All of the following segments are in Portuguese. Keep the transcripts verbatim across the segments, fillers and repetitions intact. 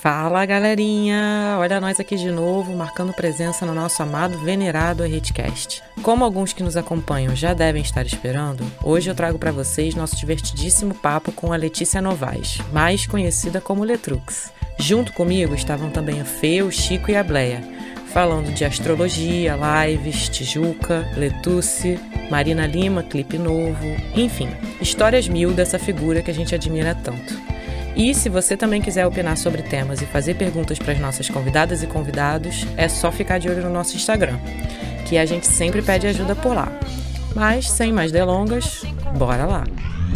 Fala, galerinha! Olha nós aqui de novo, marcando presença no nosso amado, venerado Arritcast. Como alguns que nos acompanham já devem estar esperando, hoje eu trago para vocês nosso divertidíssimo papo com a Letícia Novaes, mais conhecida como Letrux. Junto comigo estavam também o Fê, o Chico e a Bleia, falando de astrologia, lives, Tijuca, Letuce, Marina Lima, clipe novo, enfim, histórias mil dessa figura que a gente admira tanto. E se você também quiser opinar sobre temas e fazer perguntas para as nossas convidadas e convidados, é só ficar de olho no nosso Instagram, que a gente sempre pede ajuda por lá. Mas, sem mais delongas, bora lá!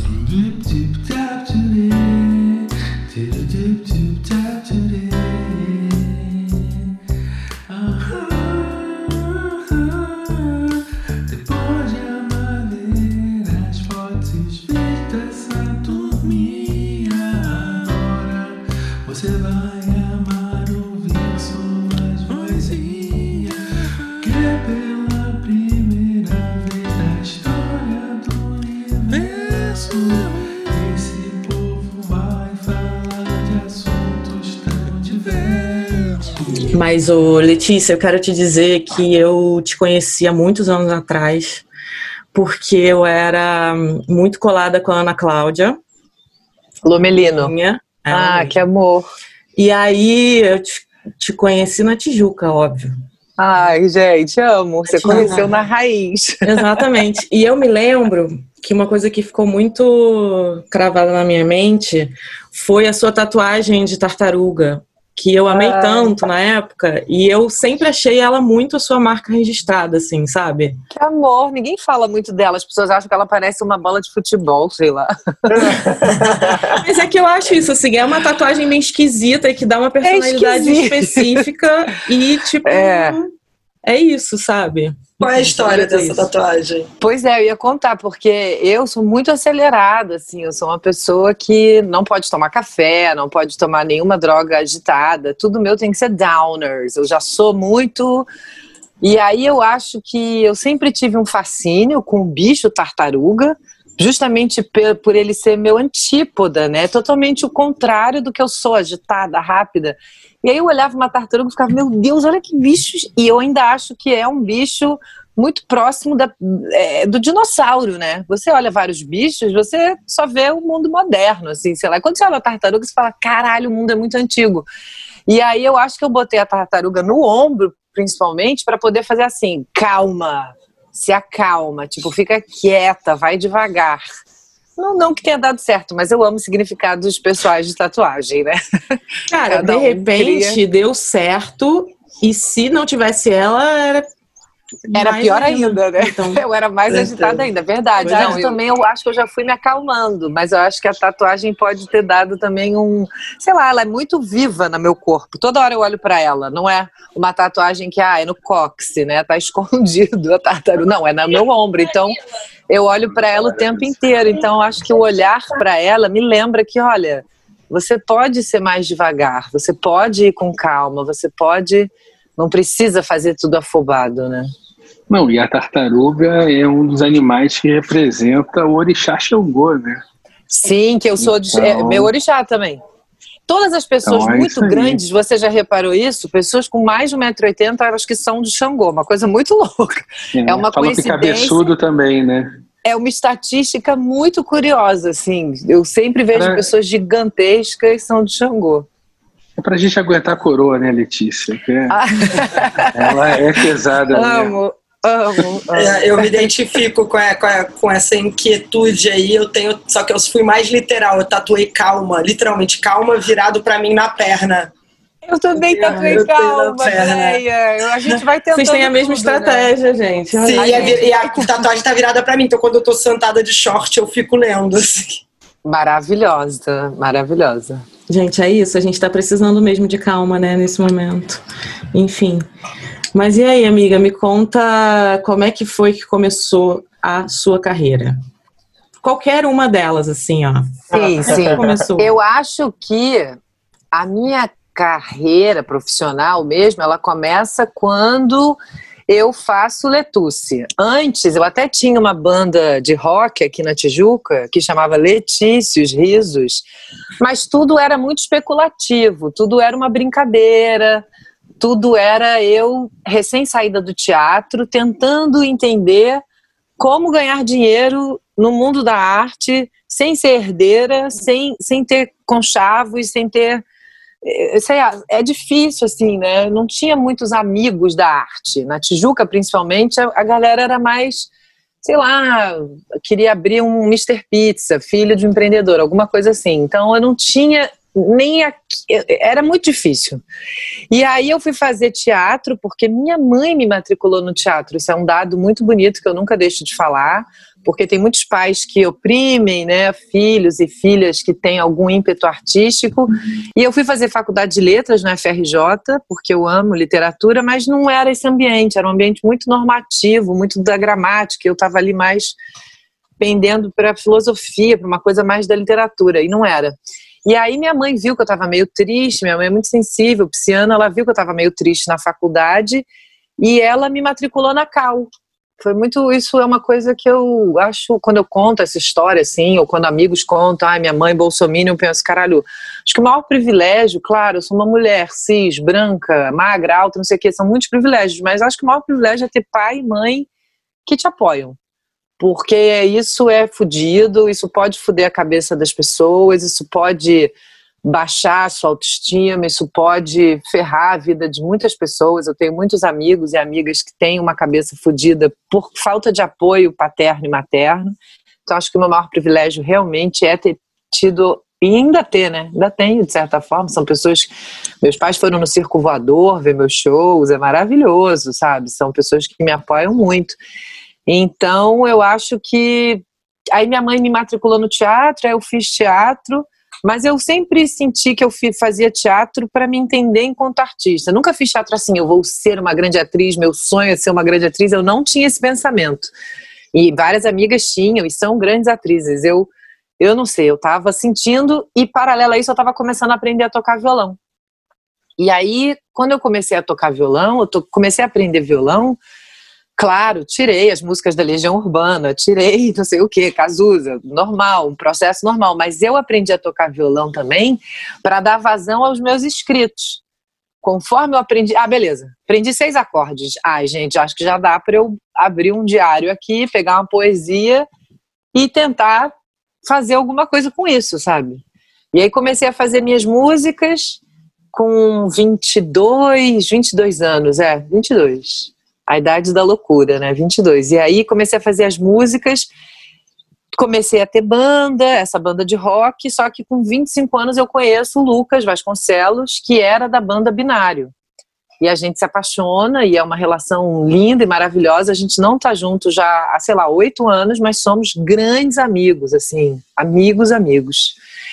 Mas, ô, Letícia, eu quero te dizer que eu te conheci há muitos anos atrás, porque eu era muito colada com a Ana Cláudia Lomelino. Minha, ah, mesmo. Que amor. E aí eu te, te conheci na Tijuca, óbvio. Ai, gente, amo. Você conheceu na raiz. Exatamente. E eu me lembro que uma coisa que ficou muito cravada na minha mente foi a sua tatuagem de tartaruga, que eu amei ah. tanto na época, e eu sempre achei ela muito a sua marca registrada, assim, sabe? Que amor, ninguém fala muito dela, as pessoas acham que ela parece uma bola de futebol, sei lá. Mas é que eu acho isso, assim, é uma tatuagem meio esquisita e que dá uma personalidade é específica e, tipo, é. é isso, sabe? Qual é a história dessa tatuagem? Pois é, eu ia contar, porque eu sou muito acelerada, assim, eu sou uma pessoa que não pode tomar café, não pode tomar nenhuma droga agitada, tudo meu tem que ser downers, eu já sou muito... E aí eu acho que eu sempre tive um fascínio com o bicho tartaruga, justamente por ele ser meu antípoda, né, totalmente o contrário do que eu sou, agitada, rápida. E aí eu olhava uma tartaruga e ficava, meu Deus, olha que bicho. E eu ainda acho que é um bicho muito próximo da, é, do dinossauro, né? Você olha vários bichos, você só vê o mundo moderno, assim, sei lá. E quando você olha a tartaruga, você fala, caralho, o mundo é muito antigo. E aí eu acho que eu botei a tartaruga no ombro, principalmente, para poder fazer assim, calma, se acalma, tipo, fica quieta, vai devagar. Não, não que tenha dado certo, mas eu amo significados pessoais de tatuagem, né? Cara, Cada de um repente cria... deu certo, e se não tivesse ela, era... Era pior ainda, ainda né? Então, eu era mais agitada ainda, verdade. Não, eu também eu acho que eu já fui me acalmando, mas eu acho que a tatuagem pode ter dado também um... Sei lá, ela é muito viva no meu corpo. Toda hora eu olho pra ela. Não é uma tatuagem que ah, é no cóccix, né? Tá escondido a tartaruga. Não, é no meu ombro. Então, eu olho pra ela o tempo inteiro. Então, eu acho que o olhar pra ela me lembra que, olha, você pode ser mais devagar, você pode ir com calma, você pode... Não precisa fazer tudo afobado, né? Não, e a tartaruga é um dos animais que representa o orixá Xangô, né? Sim, que eu sou então... de, é, meu orixá também. Todas as pessoas então, é muito grandes, você já reparou isso? Pessoas com mais de um metro e oitenta, acho que são de Xangô, uma coisa muito louca. É, é uma fala coincidência. Que cabeçudo também, né? É uma estatística muito curiosa, assim. Eu sempre vejo Pra... pessoas gigantescas que são de Xangô. É pra gente aguentar a coroa, né, Letícia? Que é... Ela é pesada. Amo, né? amo, amo. É, eu me identifico com, a, com, a, com essa inquietude aí. Eu tenho, só que eu fui mais literal. Eu tatuei calma, literalmente calma virado pra mim na perna. Eu também tatuei eu calma, Bleia. A gente vai tentando. Vocês têm a mesma tudo, né? estratégia, gente. Sim, a gente... e a tatuagem tá virada pra mim. Então quando eu tô sentada de short, eu fico lendo assim. Maravilhosa, maravilhosa. Gente, é isso, a gente tá precisando mesmo de calma, né, nesse momento. Enfim. Mas e aí, amiga, me conta como é que foi que começou a sua carreira? Qualquer uma delas, assim, ó. Sim, sim. Começou? Eu acho que a minha carreira profissional mesmo, ela começa quando eu faço Letusse. Antes, eu até tinha uma banda de rock aqui na Tijuca, que chamava Letícios Risos, mas tudo era muito especulativo, tudo era uma brincadeira, tudo era eu, recém-saída do teatro, tentando entender como ganhar dinheiro no mundo da arte, sem ser herdeira, sem, sem ter conchavos, sem ter... Sei lá, é difícil, assim, né? Não tinha muitos amigos da arte. Na Tijuca, principalmente, a, a galera era mais, sei lá, queria abrir um mister Pizza, filho de um empreendedor, alguma coisa assim. Então, eu não tinha nem... Aqui, era muito difícil. E aí eu fui fazer teatro, porque minha mãe me matriculou no teatro. Isso é um dado muito bonito que eu nunca deixo de falar, porque tem muitos pais que oprimem, né, filhos e filhas que têm algum ímpeto artístico. E eu fui fazer faculdade de letras na F R J, porque eu amo literatura, mas não era esse ambiente, era um ambiente muito normativo, muito da gramática. Eu estava ali mais pendendo para a filosofia, para uma coisa mais da literatura, e não era. E aí minha mãe viu que eu estava meio triste, minha mãe é muito sensível, pisciana, ela viu que eu estava meio triste na faculdade e ela me matriculou na Cal. Foi muito, isso é uma coisa que eu acho, quando eu conto essa história, assim, ou quando amigos contam, ah, minha mãe bolsominion, eu penso, caralho, acho que o maior privilégio, claro, eu sou uma mulher cis, branca, magra, alta, não sei o que, são muitos privilégios, mas acho que o maior privilégio é ter pai e mãe que te apoiam. Porque isso é fudido, isso pode fuder a cabeça das pessoas, isso pode baixar a sua autoestima, isso pode ferrar a vida de muitas pessoas. Eu tenho muitos amigos e amigas que têm uma cabeça fudida por falta de apoio paterno e materno. Então acho que o meu maior privilégio realmente é ter tido, e ainda ter, né? Ainda tenho, de certa forma. São pessoas... Meus pais foram no Circo Voador ver meus shows, é maravilhoso, sabe? São pessoas que me apoiam muito. Então, eu acho que... Aí minha mãe me matriculou no teatro, aí eu fiz teatro, mas eu sempre senti que eu fazia teatro para me entender enquanto artista. Nunca fiz teatro assim, eu vou ser uma grande atriz, meu sonho é ser uma grande atriz. Eu não tinha esse pensamento. E várias amigas tinham, e são grandes atrizes. Eu, eu não sei, eu estava sentindo, e paralelo a isso eu estava começando a aprender a tocar violão. E aí, quando eu comecei a tocar violão, eu to- comecei a aprender violão, claro, tirei as músicas da Legião Urbana, tirei não sei o que, Cazuza, normal, um processo normal, mas eu aprendi a tocar violão também para dar vazão aos meus escritos. Conforme eu aprendi, ah, beleza, aprendi seis acordes. Ai, gente, acho que já dá para eu abrir um diário aqui, pegar uma poesia e tentar fazer alguma coisa com isso, sabe? E aí comecei a fazer minhas músicas com vinte e dois, vinte e dois anos, é, vinte e dois. A idade da loucura, né? vinte e dois. E aí comecei a fazer as músicas, comecei a ter banda, essa banda de rock, só que com vinte e cinco anos eu conheço o Lucas Vasconcelos, que era da banda Binário. E a gente se apaixona e é uma relação linda e maravilhosa. A gente não tá junto já há, sei lá, oito anos, mas somos grandes amigos, assim, amigos, amigos.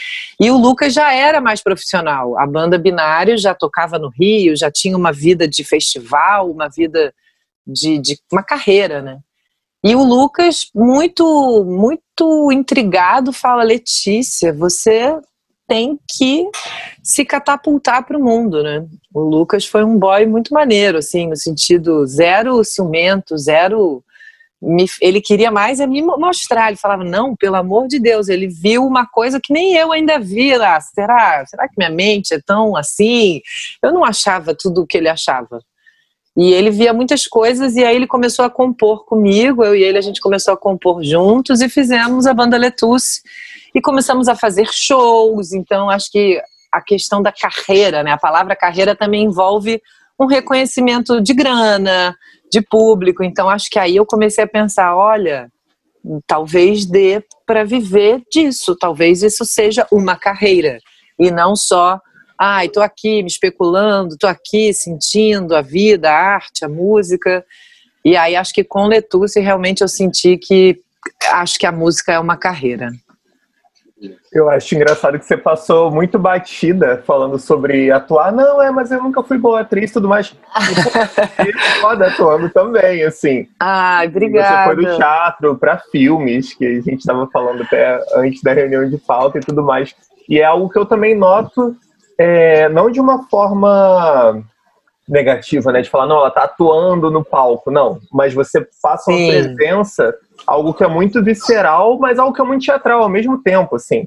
E o Lucas já era mais profissional. A banda Binário já tocava no Rio, já tinha uma vida de festival, uma vida... De, de uma carreira, né? E o Lucas, muito, muito intrigado, fala: Letícia, você tem que se catapultar para o mundo, né? O Lucas foi um boy muito maneiro, assim, no sentido zero ciumento, zero... Me, ele queria mais é me mostrar, ele falava, não, pelo amor de Deus, ele viu uma coisa que nem eu ainda vi lá, será, será que minha mente é tão assim? Eu não achava tudo o que ele achava. E ele via muitas coisas e aí ele começou a compor comigo, eu e ele a gente começou a compor juntos e fizemos a banda Letusse e começamos a fazer shows. Então acho que a questão da carreira, né? A palavra carreira também envolve um reconhecimento de grana, de público. Então acho que aí eu comecei a pensar, olha, talvez dê para viver disso, talvez isso seja uma carreira e não só... Ai, tô aqui me especulando, tô aqui sentindo a vida, a arte, a música. E aí acho que com Letusse realmente eu senti que acho que a música é uma carreira. Eu acho engraçado que você passou muito batida falando sobre atuar. Não, é, mas eu nunca fui boa atriz e tudo mais. E foda atuando também, assim. Ai, obrigada. Você foi do teatro para filmes, que a gente estava falando até antes da reunião de pauta e tudo mais. E é algo que eu também noto... É, não de uma forma negativa, né? De falar, não, ela tá atuando no palco. Não, mas você passa uma Sim. presença, algo que é muito visceral, mas algo que é muito teatral ao mesmo tempo, assim.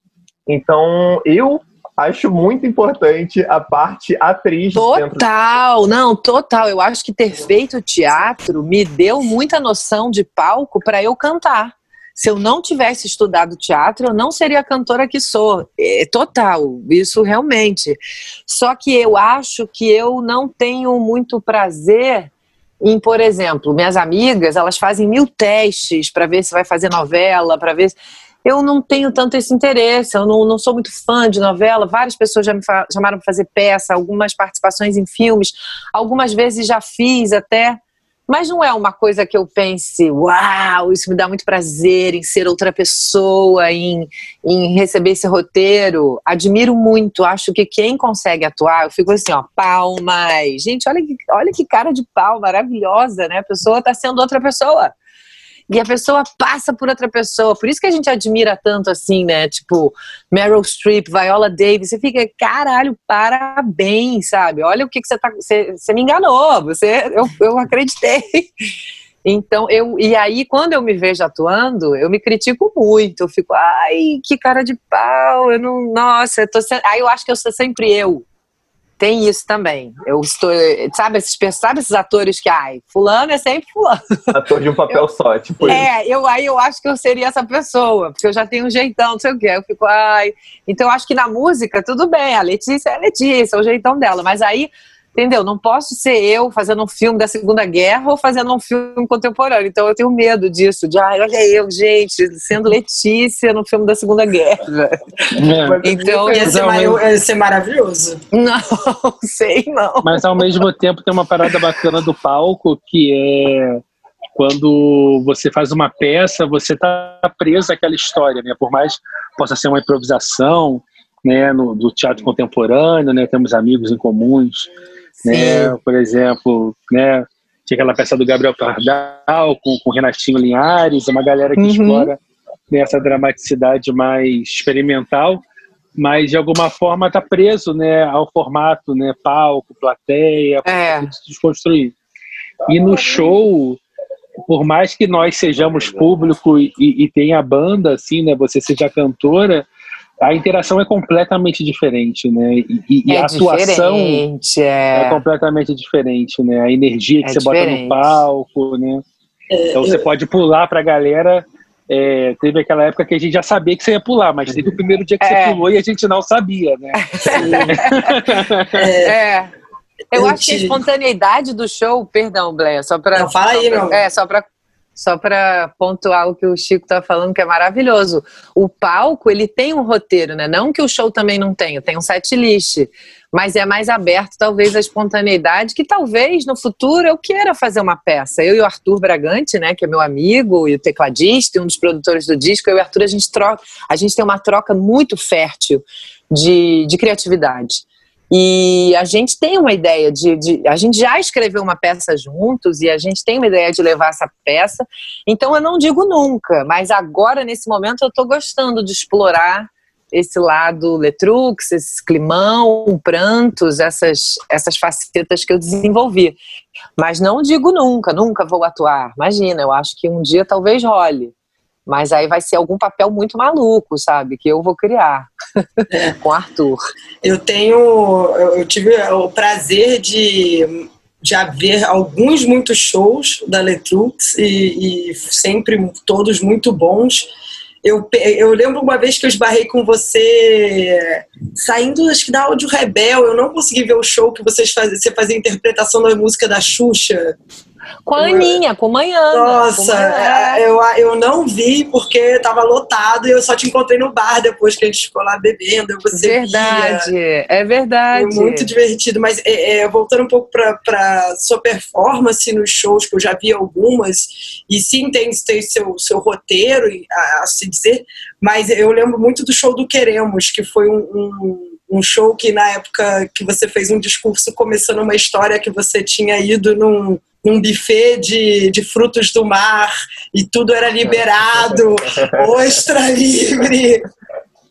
Então, eu acho muito importante a parte atriz. Total, dentro... não, total. Eu acho que ter feito teatro me deu muita noção de palco para eu cantar. Se eu não tivesse estudado teatro, eu não seria a cantora que sou. É total, isso realmente. Só que eu acho que eu não tenho muito prazer em, por exemplo, minhas amigas, elas fazem mil testes para ver se vai fazer novela, para ver se... Eu não tenho tanto esse interesse, eu não, não sou muito fã de novela. Várias pessoas já me fa- chamaram para fazer peça, algumas participações em filmes, algumas vezes já fiz até, mas não é uma coisa que eu pense, uau, isso me dá muito prazer em ser outra pessoa, em, em receber esse roteiro. Admiro muito, acho que quem consegue atuar, eu fico assim, ó, palmas. Gente, olha que, olha que cara de pau, maravilhosa, né? A pessoa está sendo outra pessoa. E a pessoa passa por outra pessoa. Por isso que a gente admira tanto assim, né? Tipo, Meryl Streep, Viola Davis. Você fica, caralho, parabéns, sabe? Olha o que, que você tá... Você, você me enganou. Você, eu, eu acreditei. Então, eu... E aí, quando eu me vejo atuando, eu me critico muito. Eu fico, ai, que cara de pau. Eu não... Nossa, eu tô... Aí eu acho que eu sou sempre eu. Tem isso também. Eu estou, sabe, esses, sabe esses atores que, ai, fulano é sempre fulano. Ator de um papel eu, só, tipo É, eu, aí eu acho que eu seria essa pessoa, porque eu já tenho um jeitão, não sei o quê. Eu fico, ai... Então eu acho que na música, tudo bem, a Letícia é a Letícia, é o jeitão dela. Mas aí, entendeu? Não posso ser eu fazendo um filme da Segunda Guerra ou fazendo um filme contemporâneo. Então eu tenho medo disso, de, ai, olha eu, gente, sendo Letícia no filme da Segunda Guerra. É. Então, ia ser, mar... ia ser maravilhoso. Não, sei não. Mas ao mesmo tempo tem uma parada bacana do palco, que é quando você faz uma peça, você tá preso àquela história, né? Por mais que possa ser uma improvisação, né, no, do teatro contemporâneo, né? Temos amigos em comuns. Né, por exemplo, né, tinha aquela peça do Gabriel Pardal com, com Renatinho Linhares, uma galera que uhum. explora, né, essa dramaticidade mais experimental, mas de alguma forma está preso, né, ao formato, né, palco, plateia, é. para se desconstruir. E no show, por mais que nós sejamos público e, e tenha banda, assim, né, você seja cantora, a interação é completamente diferente, né? E, e é a atuação é. é completamente diferente, né? A energia que é você diferente. Bota no palco, né? É, então você eu... pode pular pra galera. É, teve aquela época que a gente já sabia que você ia pular, mas teve o primeiro dia que é. você pulou e a gente não sabia, né? é. é. Eu, eu acho te... que a espontaneidade do show, perdão, Bleia, só pra. Não, fala aí, meu. É, só pra. Só para pontuar o que o Chico está falando, que é maravilhoso. O palco, ele tem um roteiro, né? Não que o show também não tenha, tem um set list, mas é mais aberto, talvez, à espontaneidade, que talvez, no futuro, eu queira fazer uma peça. Eu e o Arthur Bragante, né, que é meu amigo, e o tecladista, e um dos produtores do disco, eu e o Arthur, a gente, troca, a gente tem uma troca muito fértil de, de criatividade. E a gente tem uma ideia de, de... A gente já escreveu uma peça juntos e a gente tem uma ideia de levar essa peça. Então eu não digo nunca, mas agora, nesse momento, eu estou gostando de explorar esse lado Letrux, esse climão, prantos, essas, essas facetas que eu desenvolvi. Mas não digo nunca, nunca vou atuar. Imagina, eu acho que um dia talvez role. Mas aí vai ser algum papel muito maluco, sabe? Que eu vou criar com o Arthur. Eu tenho... Eu tive o prazer de, de haver alguns, muitos shows da Letrux e, e sempre todos muito bons. Eu, eu lembro uma vez que eu esbarrei com você saindo, acho que da Áudio Rebel. Eu não consegui ver o show que vocês faziam. Você fazia a interpretação da música da Xuxa. Com a Aninha, com Manhã. Nossa, eu, eu não vi porque estava lotado e eu só te encontrei no bar depois que a gente ficou lá bebendo. Você verdade, via. É verdade. Foi muito divertido, mas é, é, voltando um pouco para sua performance nos shows, que eu já vi algumas, e sim, tem, tem seu, seu roteiro a, a se dizer, mas eu lembro muito do show do Queremos, que foi um, um Um show que na época que você fez um discurso começando uma história que você tinha ido num, num buffet de, de frutos do mar e tudo era liberado, ostra livre.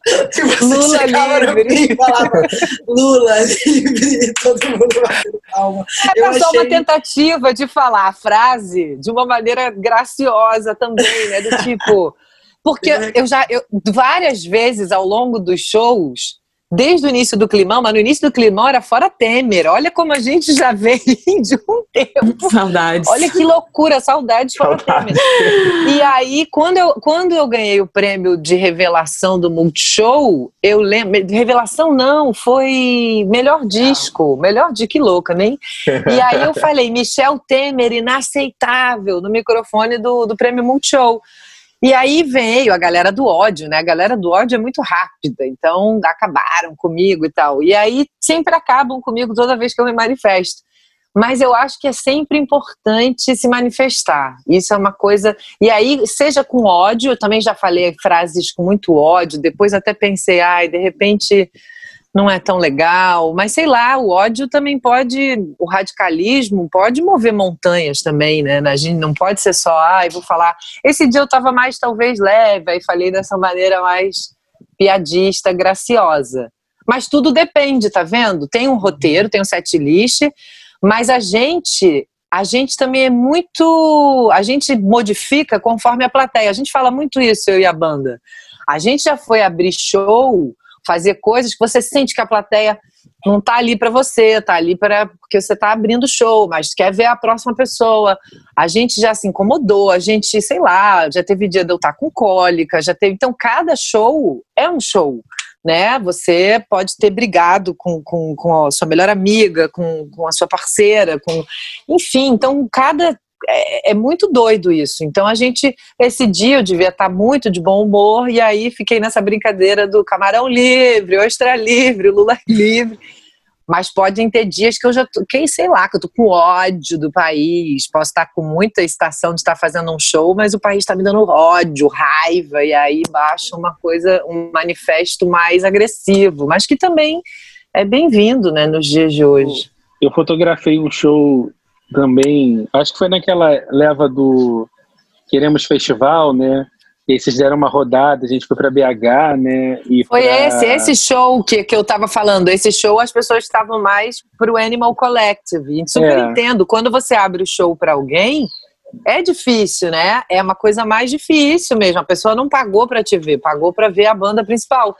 que você Lula chegava livre. no fim e falava Lula livre, e todo mundo batendo palma. É Eu só achei... uma tentativa de falar a frase de uma maneira graciosa também, né? Do tipo... Porque eu já, eu, várias vezes ao longo dos shows, desde o início do Climão, mas no início do Climão era fora Temer. Olha como a gente já vem de um tempo. Saudades. Olha que loucura, saudades fora Temer. E aí, quando eu, quando eu ganhei o prêmio de revelação do Multishow, eu lembro... Revelação não, foi melhor disco. Melhor disco, que louca, nem? E aí eu falei, Michel Temer, inaceitável, no microfone do, do prêmio Multishow. E aí veio a galera do ódio, né? A galera do ódio é muito rápida, então acabaram comigo e tal. E aí sempre acabam comigo toda vez que eu me manifesto. Mas eu acho que é sempre importante se manifestar. Isso é uma coisa... E aí, seja com ódio, eu também já falei frases com muito ódio, depois até pensei, ai, de repente... não é tão legal, mas sei lá, o ódio também pode, o radicalismo pode mover montanhas também, né? A gente não pode ser só, ah, eu vou falar, esse dia eu tava mais talvez leve, aí falei dessa maneira mais piadista, graciosa. Mas tudo depende, tá vendo? Tem um roteiro, tem um set list, mas a gente, a gente também é muito, a gente modifica conforme a plateia. A gente fala muito isso, eu e a banda. A gente já foi abrir show, fazer coisas que você sente que a plateia não tá ali para você, tá ali para porque você tá abrindo show, mas quer ver a próxima pessoa. A gente já se incomodou, a gente, sei lá, já teve dia de eu estar com cólica, já teve. Então, cada show é um show, né? Você pode ter brigado com, com, com a sua melhor amiga, com, com a sua parceira, com, enfim, então cada É, é muito doido isso. Então a gente, esse dia eu devia estar muito de bom humor e aí fiquei nessa brincadeira do camarão livre, ostra livre, Lula livre. Mas podem ter dias que eu já tô, que, sei lá, que eu tô com ódio do país, posso estar com muita excitação de estar fazendo um show, mas o país está me dando ódio, raiva, e aí baixa uma coisa, um manifesto mais agressivo, mas que também é bem-vindo, né, nos dias de hoje. Eu fotografei um show também, acho que foi naquela leva do Queremos Festival, né? E aí vocês deram uma rodada, a gente foi para B H, né? E foi pra... esse, esse show que, que eu tava falando, esse show as pessoas estavam mais pro Animal Collective, e super é. entendo, quando você abre o show para alguém, é difícil, né? É uma coisa mais difícil mesmo, a pessoa não pagou para te ver, pagou para ver a banda principal.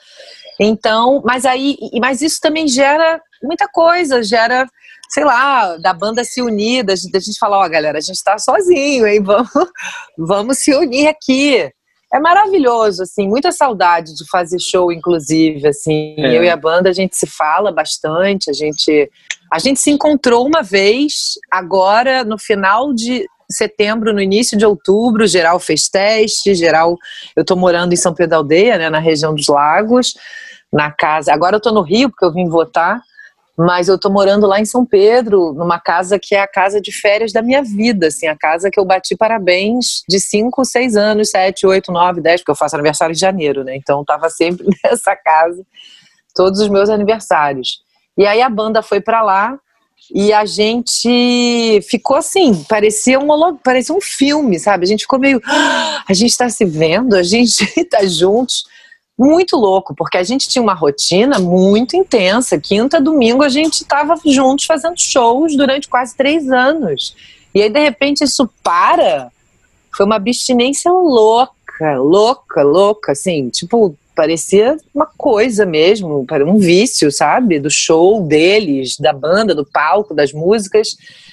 Então, mas aí, mas isso também gera muita coisa, gera, sei lá, da banda se unir, da gente falar, ó, galera, a gente tá sozinho, hein, vamos, vamos se unir aqui. É maravilhoso, assim, muita saudade de fazer show, inclusive, assim, é. Eu e a banda, a gente se fala bastante, a gente, a gente se encontrou uma vez, agora, no final de setembro, no início de outubro, geral fez teste, geral, eu tô morando em São Pedro da Aldeia, né, na região dos Lagos, na casa, agora eu tô no Rio, porque eu vim votar, mas eu tô morando lá em São Pedro, numa casa que é a casa de férias da minha vida, assim, a casa que eu bati parabéns de cinco, seis anos, sete, oito, nove, dez, porque eu faço aniversário em janeiro, né, então eu tava sempre nessa casa, todos os meus aniversários. E aí a banda foi pra lá, e a gente ficou assim, parecia um, parecia um filme, sabe? A gente ficou meio... A gente tá se vendo, a gente tá juntos. Muito louco, porque a gente tinha uma rotina muito intensa. Quinta, domingo, a gente tava juntos fazendo shows durante quase três anos. E aí, de repente, isso para. Foi uma abstinência louca, louca, louca, assim, tipo... Parecia uma coisa mesmo, um vício, sabe? Do show deles, da banda, do palco, das músicas.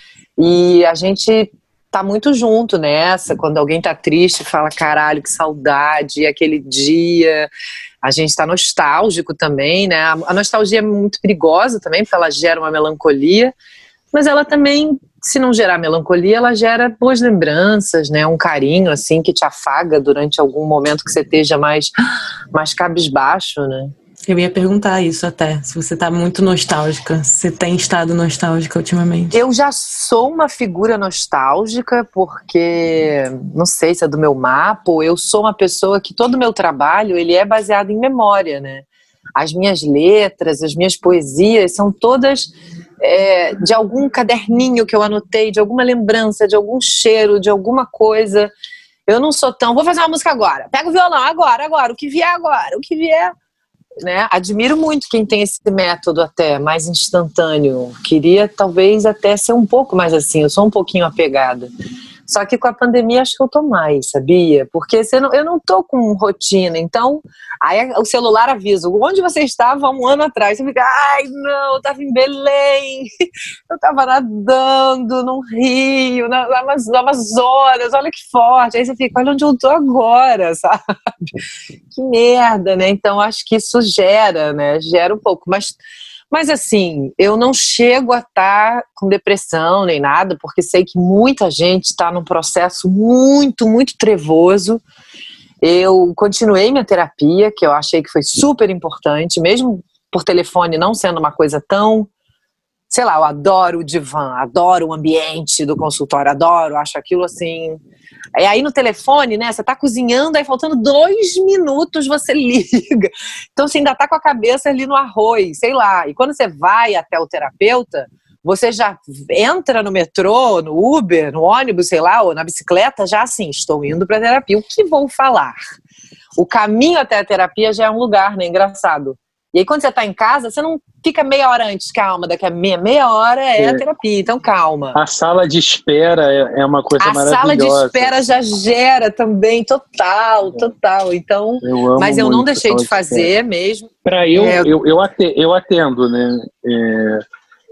E a gente tá muito junto nessa. Quando alguém tá triste, fala, caralho, que saudade, aquele dia. A gente tá nostálgico também, né? A nostalgia é muito perigosa também, porque ela gera uma melancolia. Mas ela também, se não gerar melancolia, ela gera boas lembranças, né? Um carinho, assim, que te afaga durante algum momento que você esteja mais, mais cabisbaixo, né? Eu ia perguntar isso até, se você tá muito nostálgica, se você tem estado nostálgica ultimamente. Eu já sou uma figura nostálgica, porque, não sei se é do meu mapa, ou eu sou uma pessoa que todo o meu trabalho, ele é baseado em memória, né? As minhas letras, as minhas poesias são todas... É, de algum caderninho que eu anotei, de alguma lembrança, de algum cheiro, de alguma coisa. Eu não sou tão... Vou fazer uma música agora. Pega o violão agora, agora. O que vier agora, o que vier. né, admiro muito quem tem esse método até mais instantâneo. Queria talvez até ser um pouco mais assim, eu sou um pouquinho apegada. Só que com a pandemia acho que eu tô mais, sabia? Porque você não, eu não tô com rotina, então aí o celular avisa, onde você estava um ano atrás? Você fica, ai não, eu tava em Belém, eu tava nadando no Rio, na, na, na Amazonas, olha que forte. Aí você fica, olha onde eu tô agora, sabe? Que merda, né? Então acho que isso gera, né? Gera um pouco, mas... Mas assim, eu não chego a estar com depressão nem nada, porque sei que muita gente está num processo muito, muito trevoso. Eu continuei minha terapia, que eu achei que foi super importante, mesmo por telefone não sendo uma coisa tão... Sei lá, eu adoro o divã, adoro o ambiente do consultório, adoro, acho aquilo assim... E aí no telefone, né, você tá cozinhando, aí faltando dois minutos você liga. Então você ainda tá com a cabeça ali no arroz, sei lá. E quando você vai até o terapeuta, você já entra no metrô, no Uber, no ônibus, sei lá, ou na bicicleta, já assim, estou indo pra terapia, o que vou falar? O caminho até a terapia já é um lugar, né, engraçado. E aí quando você tá em casa, você não fica meia hora antes, calma, daqui a meia, meia hora é, é a terapia, então calma. A sala de espera é, é uma coisa a maravilhosa. A sala de espera já gera também, total, total. Então, eu amo mas eu não muito deixei de de fazer mesmo. Para eu, é, eu, eu, atendo, eu atendo, né? É,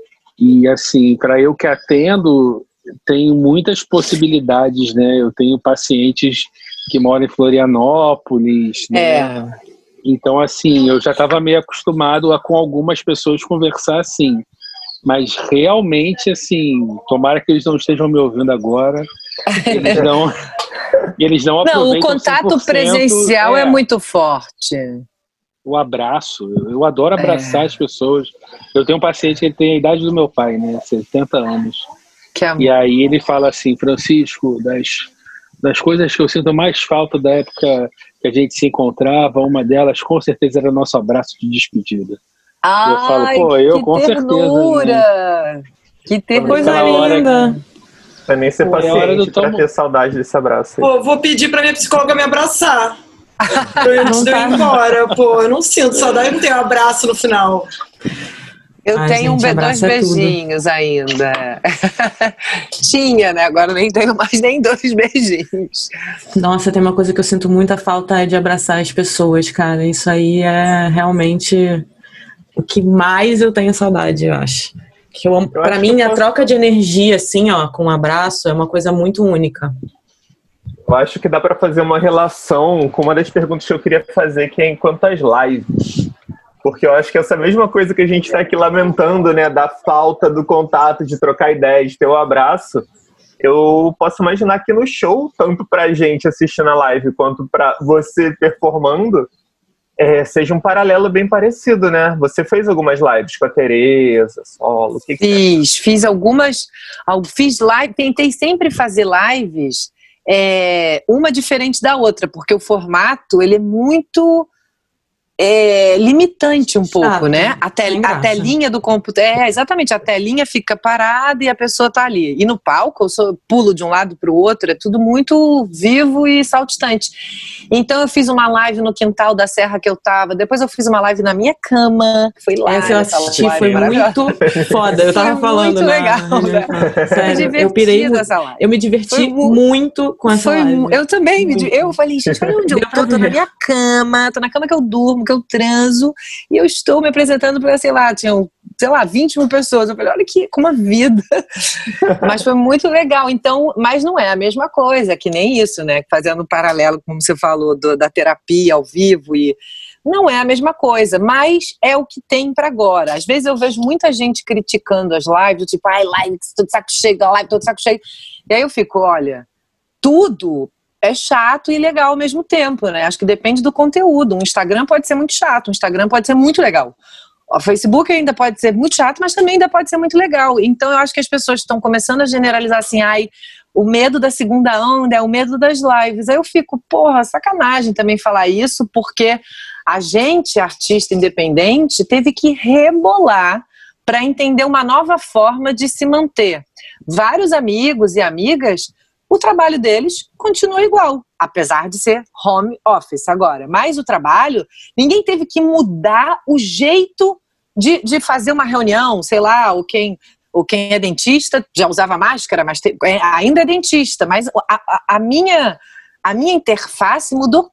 e assim, para eu que atendo, tenho muitas possibilidades, né? Eu tenho pacientes que moram em Florianópolis, né? É. Então, assim, eu já estava meio acostumado a com algumas pessoas conversar assim. Mas realmente, assim, tomara que eles não estejam me ouvindo agora. Eles não, eles não aproveitam Não, o contato presencial é, é muito forte. O abraço. Eu adoro abraçar é. as pessoas. Eu tenho um paciente que ele tem a idade do meu pai, né? setenta anos. Que amor. E aí ele fala assim, Francisco, das, das coisas que eu sinto mais falta da época que a gente se encontrava, uma delas com certeza era o nosso abraço de despedida. Ai, eu falo, pô, eu que com ternura! certeza. Né? Que ternura linda! Pra nem ser paciente pra ter saudade desse abraço. Pô, vou pedir pra minha psicóloga me abraçar. Antes de eu ir embora, pô, eu não sinto saudade, não tenho um abraço no final. Eu Ai, tenho gente, um, dois beijinhos tudo. ainda. Tinha, né? Agora nem tenho mais nem dois beijinhos. Nossa, tem uma coisa que eu sinto muita falta é de abraçar as pessoas, cara. Isso aí é realmente o que mais eu tenho saudade, eu acho. Que eu, eu pra acho mim, a posso... troca de energia, assim, ó, com um abraço, é uma coisa muito única. Eu acho que dá pra fazer uma relação com uma das perguntas que eu queria fazer, que é em quantas lives. Porque eu acho que essa mesma coisa que a gente está aqui lamentando, né, da falta do contato, de trocar ideias, de ter o um abraço, eu posso imaginar que no show, tanto pra gente assistindo a live, quanto pra você performando, é, seja um paralelo bem parecido, né? Você fez algumas lives com a Tereza, solo? O que fiz, que fiz algumas, fiz live, tentei sempre fazer lives, é, uma diferente da outra, porque o formato, ele é muito... É limitante um pouco, Chato, né? A, tel a telinha do computador. É, exatamente, a telinha fica parada e a pessoa tá ali. E no palco, eu sou, pulo de um lado pro outro, é tudo muito vivo e saltitante. Então eu fiz uma live no quintal da serra que eu tava, depois eu fiz uma live na minha cama. Foi lá. Essa eu assisti, live, foi muito foda. Eu tava foi falando. Muito na, legal, na, né? Sério, eu pirei. Essa live. Eu me diverti foi muito com essa foi, live. Eu também. Me, eu falei, gente, olha onde eu tô. Tô na minha cama, tô na cama que eu durmo, que eu transo, e eu estou me apresentando para, sei lá, tinham, sei lá, vinte mil pessoas. Eu falei, olha que, como a vida. Mas foi muito legal. Então, mas não é a mesma coisa, que nem isso, né? Fazendo um paralelo, como você falou, do, da terapia ao vivo, e não é a mesma coisa, mas é o que tem para agora. Às vezes eu vejo muita gente criticando as lives, tipo, ai, live, tô de saco cheio, da live, tô de saco cheio. E aí eu fico, olha, tudo é chato e legal ao mesmo tempo, né? Acho que depende do conteúdo. Um Instagram pode ser muito chato, um Instagram pode ser muito legal. O Facebook ainda pode ser muito chato, mas também ainda pode ser muito legal. Então eu acho que as pessoas estão começando a generalizar assim, ai, o medo da segunda onda é o medo das lives. Aí eu fico, porra, sacanagem também falar isso, porque a gente, artista independente, teve que rebolar para entender uma nova forma de se manter. Vários amigos e amigas o trabalho deles continua igual, apesar de ser home office agora. Mas o trabalho, ninguém teve que mudar o jeito de, de fazer uma reunião, sei lá, ou quem, ou quem é dentista já usava máscara, mas te, ainda é dentista. Mas a, a, a, minha, a minha interface mudou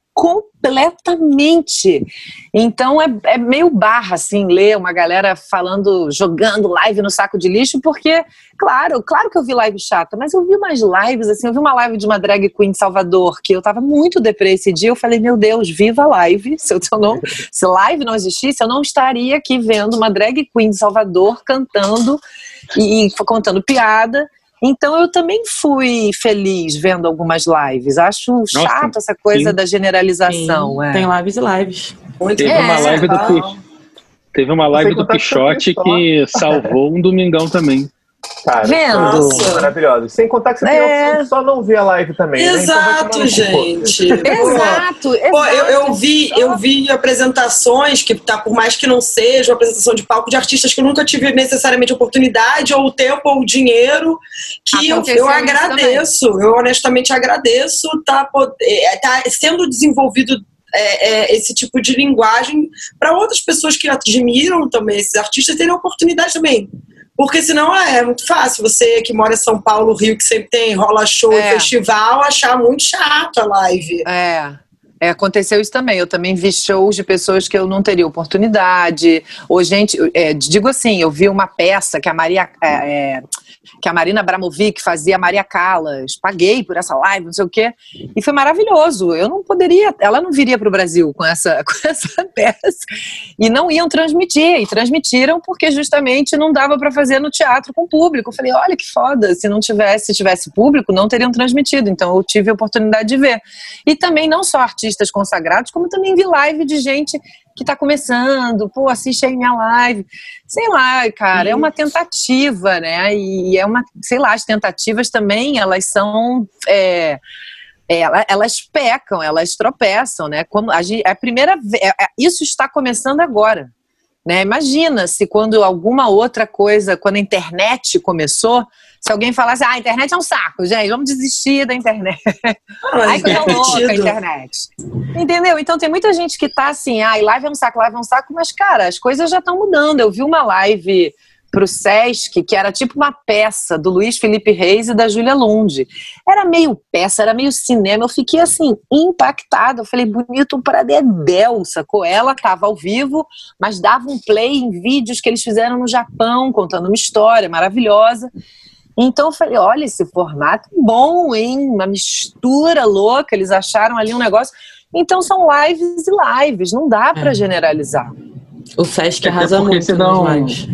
completamente. Então é, é meio barra, assim, ler uma galera falando, jogando live no saco de lixo, porque, claro, claro que eu vi live chata, mas eu vi umas lives, assim, eu vi uma live de uma drag queen de Salvador, que eu tava muito deprê esse dia, eu falei, meu Deus, viva a live, se, eu, se, eu não, se live não existisse, eu não estaria aqui vendo uma drag queen de Salvador cantando e, e contando piada. Então eu também fui feliz vendo algumas lives. Acho Nossa, chato essa coisa sim. da generalização. É. Tem lives e lives. Muito teve, é, uma live do, teve uma live do Pichote que salvou um domingão também. Cara, vendo? Nossa, maravilhoso. Sem contar que você é. tem a opção de só não ver a live também. Exato, né? Então gente. exato, exato. Pô, eu, eu, vi, eu vi apresentações que, tá, por mais que não seja uma apresentação de palco de artistas que eu nunca tive necessariamente oportunidade, ou o tempo, ou o dinheiro, que eu, eu agradeço. Também. Eu honestamente agradeço tá, tá sendo desenvolvido É, é, esse tipo de linguagem para outras pessoas que admiram também esses artistas terem oportunidade também. Porque senão é muito fácil você que mora em São Paulo, Rio, que sempre tem rola show é. e festival, achar muito chato a live. É. É, aconteceu isso também. Eu também vi shows de pessoas que eu não teria oportunidade. Ou gente, é, digo assim, eu vi uma peça que a Maria... É, é, que a Marina Abramovic fazia Maria Callas, paguei por essa live, não sei o quê, e foi maravilhoso. Eu não poderia, ela não viria para o Brasil com essa, com essa peça, e não iam transmitir, e transmitiram porque justamente não dava para fazer no teatro com público. Eu falei, olha que foda, se não tivesse, se tivesse público, não teriam transmitido, então eu tive a oportunidade de ver. E também não só artistas consagrados, como também vi live de gente que tá começando, pô, assiste aí minha live. Sei lá, cara, é uma tentativa, né? E é uma, sei lá, as tentativas também, elas são... É, é, elas pecam, elas tropeçam, né? Quando a, a primeira vez... Isso está começando agora, né? Imagina se quando alguma outra coisa, quando a internet começou, se alguém falasse, ah, a internet é um saco, gente, vamos desistir da internet. Ai, que louca a internet. Entendeu? Então tem muita gente que tá assim, ah, live é um saco, live é um saco, mas, cara, as coisas já estão mudando. Eu vi uma live pro Sesc, que era tipo uma peça do Luiz Felipe Reis e da Júlia Lund. Era meio peça, era meio cinema. Eu fiquei, assim, impactada. Eu falei, bonito pra dedéu, sacou? Ela tava ao vivo, mas dava um play em vídeos que eles fizeram no Japão, contando uma história maravilhosa. Então eu falei, olha, esse formato bom, hein? Uma mistura louca, eles acharam ali um negócio. Então são lives e lives, não dá pra é. generalizar. O Sesc arrasa muito nas lives.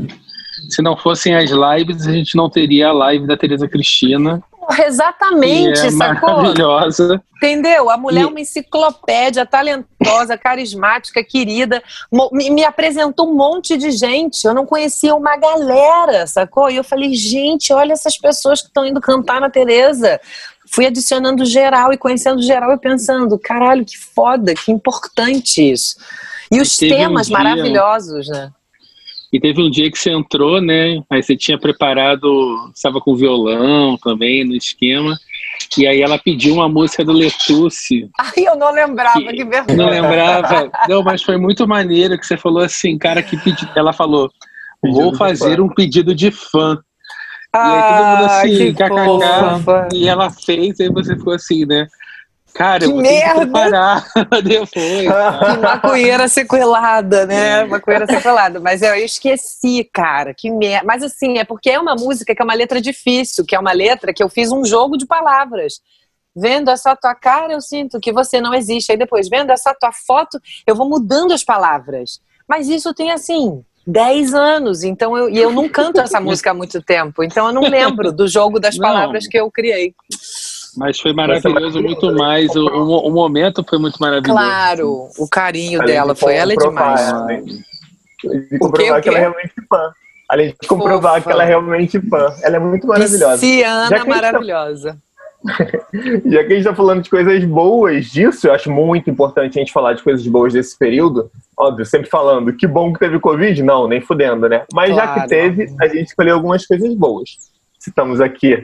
Se não fossem as lives, a gente não teria a live da Tereza Cristina. Exatamente, é sacou? Maravilhosa. Entendeu? A mulher é e... uma enciclopédia, talentosa, carismática, querida. Me, me apresentou um monte de gente. Eu não conhecia uma galera, sacou? E eu falei, gente, olha essas pessoas que estão indo cantar na Tereza. Fui adicionando geral e conhecendo geral e pensando, caralho, que foda, que importante isso. E os temas um dia... maravilhosos, né? E teve um dia que você entrou, né? Aí você tinha preparado, estava com violão também no esquema. E aí ela pediu uma música do Letucci. Ai, eu não lembrava, que, que vergonha. Não lembrava. Não, mas foi muito maneiro que você falou assim, cara, que pedi... Ela falou, vou fazer um pedido de fã. Ah, e aí todo mundo assim, kkk. E ela fez, aí você ficou assim, né? Cara, que eu vou merda. ter que preparar depois. Que maconheira sequelada, né? Maconheira sequelada. Mas eu esqueci, cara. Que merda. Mas assim, é porque é uma música que é uma letra difícil, que é uma letra que eu fiz um jogo de palavras. Vendo essa tua cara, eu sinto que você não existe. Aí depois, vendo essa tua foto, eu vou mudando as palavras. Mas isso tem, assim, dez anos. Então eu, e eu não canto essa música há muito tempo. Então eu não lembro do jogo das palavras não. que eu criei. Mas foi maravilhoso, muito mais. O, o, o momento foi muito maravilhoso. Claro, o carinho além dela de foi ela é demais. Além de comprovar que ela é realmente fã. Além de comprovar Fofa. que ela é realmente fã. Ela é muito maravilhosa. Pisciana maravilhosa. Tá... Já que a gente tá falando de coisas boas disso, eu acho muito importante a gente falar de coisas boas desse período. Óbvio, sempre falando, que bom que teve Covid? Não, nem fudendo, né? Mas claro. Já que teve, a gente escolheu algumas coisas boas. Citamos aqui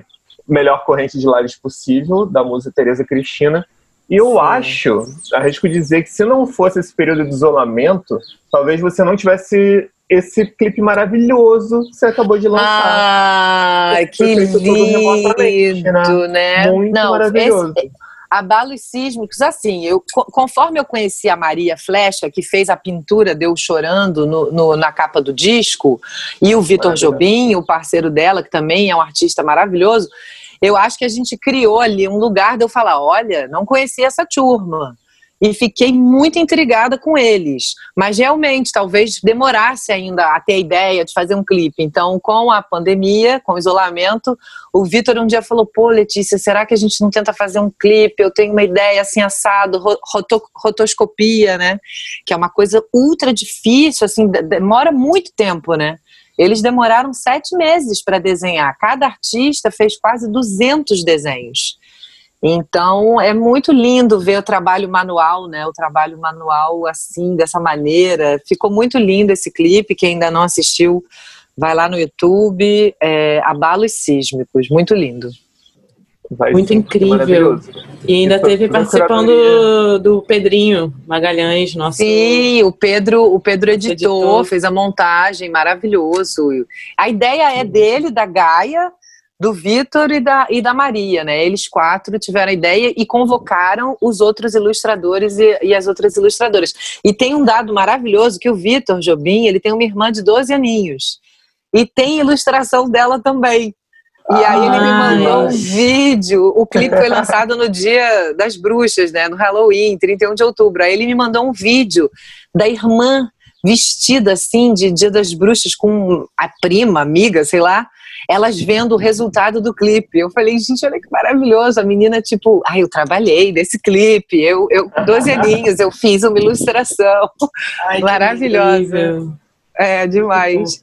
melhor corrente de lives possível, da musa Tereza Cristina. E eu Sim. acho, arrisco dizer que se não fosse esse período de isolamento, talvez você não tivesse esse clipe maravilhoso que você acabou de lançar. Ah, que lindo, né? né? Muito não, maravilhoso. Esse... Abalos sísmicos, assim, eu, conforme eu conheci a Maria Flecha, que fez a pintura de Eu Chorando no, no, na capa do disco, e o Vitor Jobim, o parceiro dela, que também é um artista maravilhoso, eu acho que a gente criou ali um lugar de eu falar, olha, não conhecia essa turma. E fiquei muito intrigada com eles. Mas realmente, talvez demorasse ainda a ter a ideia de fazer um clipe. Então, com a pandemia, com o isolamento, o Vitor um dia falou, pô, Letícia, será que a gente não tenta fazer um clipe? Eu tenho uma ideia assim, assado, roto, rotoscopia, né? Que é uma coisa ultra difícil, assim, demora muito tempo, né? Eles demoraram sete meses para desenhar. Cada artista fez quase duzentos desenhos. Então, é muito lindo ver o trabalho manual, né? O trabalho manual assim, dessa maneira. Ficou muito lindo esse clipe. Quem ainda não assistiu, vai lá no YouTube. É, Abalos Sísmicos. Muito lindo. Vai muito incrível. E ainda teve participando do, do Pedrinho Magalhães, nosso... Sim, o Pedro, o Pedro editou, editor. Fez a montagem, maravilhoso. A ideia é dele, da Gaia, do Vitor e da, e da Maria, né? Eles quatro tiveram a ideia e convocaram os outros ilustradores e, e as outras ilustradoras. E tem um dado maravilhoso que o Vitor Jobim, ele tem uma irmã de doze aninhos. E tem ilustração dela também. E aí ele me mandou um vídeo, o clipe foi lançado no dia das bruxas, né? No Halloween, trinta e um de outubro. Aí ele me mandou um vídeo da irmã vestida assim, de Dia das Bruxas, com a prima, amiga, sei lá, elas vendo o resultado do clipe. Eu falei, gente, olha que maravilhoso. A menina, tipo, ai, eu trabalhei nesse clipe, eu, eu doze aninhos, eu fiz uma ilustração. Ai, maravilhosa. É, demais.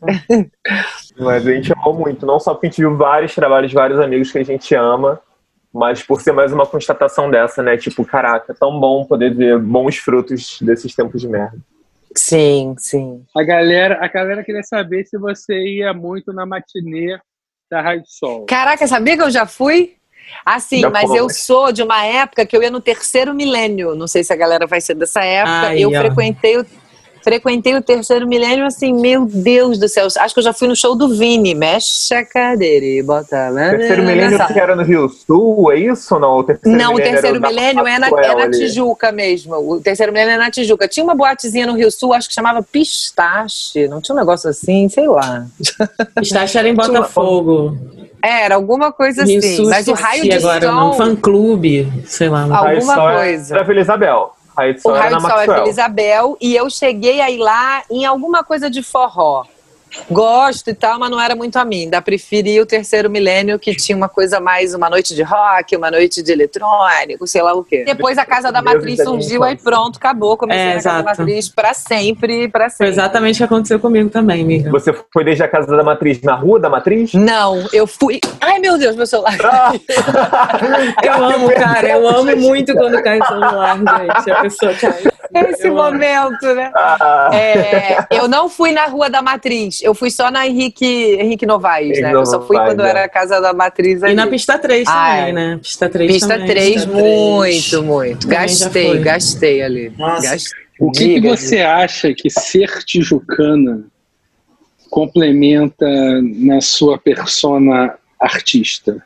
Mas a gente amou muito, não só porque a gente viu vários trabalhos de vários amigos que a gente ama, mas por ser mais uma constatação dessa, né? Tipo, caraca, é tão bom poder ver bons frutos desses tempos de merda. Sim, sim. A galera, a galera queria saber se você ia muito na matinê da Rádio Sol. Caraca, sabia que eu já fui? Assim, já mas foi. Eu sou de uma época que eu ia no terceiro milênio. Não sei se a galera vai ser dessa época. Ai, eu ó. frequentei o Frequentei o terceiro milênio, assim, meu Deus do céu. Acho que eu já fui no show do Vini. Mexe a cadeira e bota lá. Terceiro milênio que era no Rio Sul, é isso ou não? O terceiro não, o terceiro milênio é na, é na Tijuca mesmo. O terceiro milênio é na Tijuca. Tinha uma boatezinha no Rio Sul, acho que chamava Pistache. Não tinha um negócio assim, sei lá. Pistache era em Botafogo. É, era alguma coisa Rio assim. Sul, mas o raio de agora, som... Não, fã-clube, sei lá. Alguma coisa. Era Vila Isabel. Raio de Sol o Raio de Sol é Vila Isabel e eu cheguei a ir lá em alguma coisa de forró. Gosto e tal, mas não era muito a mim. Ainda preferi o terceiro milênio, que tinha uma coisa mais, uma noite de rock, uma noite de eletrônico, sei lá o quê. Depois a Casa da Matriz surgiu, aí pronto, acabou. Comecei é, na Casa da Matriz pra sempre, pra sempre. Foi exatamente o que aconteceu comigo também, amiga. Você foi desde a Casa da Matriz na Rua da Matriz? Não, eu fui... Ai, meu Deus, meu celular. Ah. Eu amo, cara, eu amo muito quando cai o celular, gente. A pessoa cai. Esse eu momento, amo. né? Ah. É, eu não fui na Rua da Matriz. Eu fui só na Henrique, Henrique Novaes, Henrique né? Eu só fui quando é. era a Casa da Matriz ali. E na Pista três Ai. também, né? Pista três Pista também. três, Pista muito, três. muito. Gastei, gastei ali. Gastei. O que, que você acha que ser tijucana complementa na sua persona artista?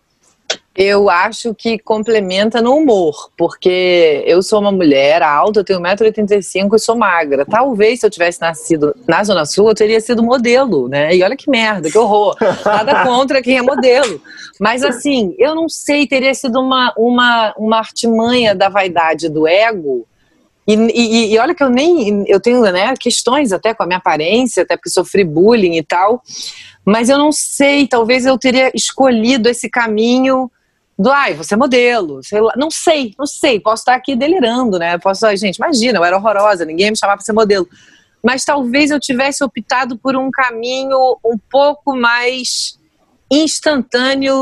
Eu acho que complementa no humor, porque eu sou uma mulher alta, eu tenho um metro e oitenta e cinco e sou magra. Talvez se eu tivesse nascido na Zona Sul, eu teria sido modelo, né? E olha que merda, que horror. Nada contra quem é modelo. Mas assim, eu não sei, teria sido uma, uma, uma artimanha da vaidade do ego. E, e, e olha que eu nem, eu tenho né, questões até com a minha aparência, até porque sofri bullying e tal. Mas eu não sei, talvez eu teria escolhido esse caminho do, ai, você é modelo, sei lá, não sei, não sei, posso estar aqui delirando, né, posso, gente, imagina, eu era horrorosa, ninguém me chamava para ser modelo, mas talvez eu tivesse optado por um caminho um pouco mais instantâneo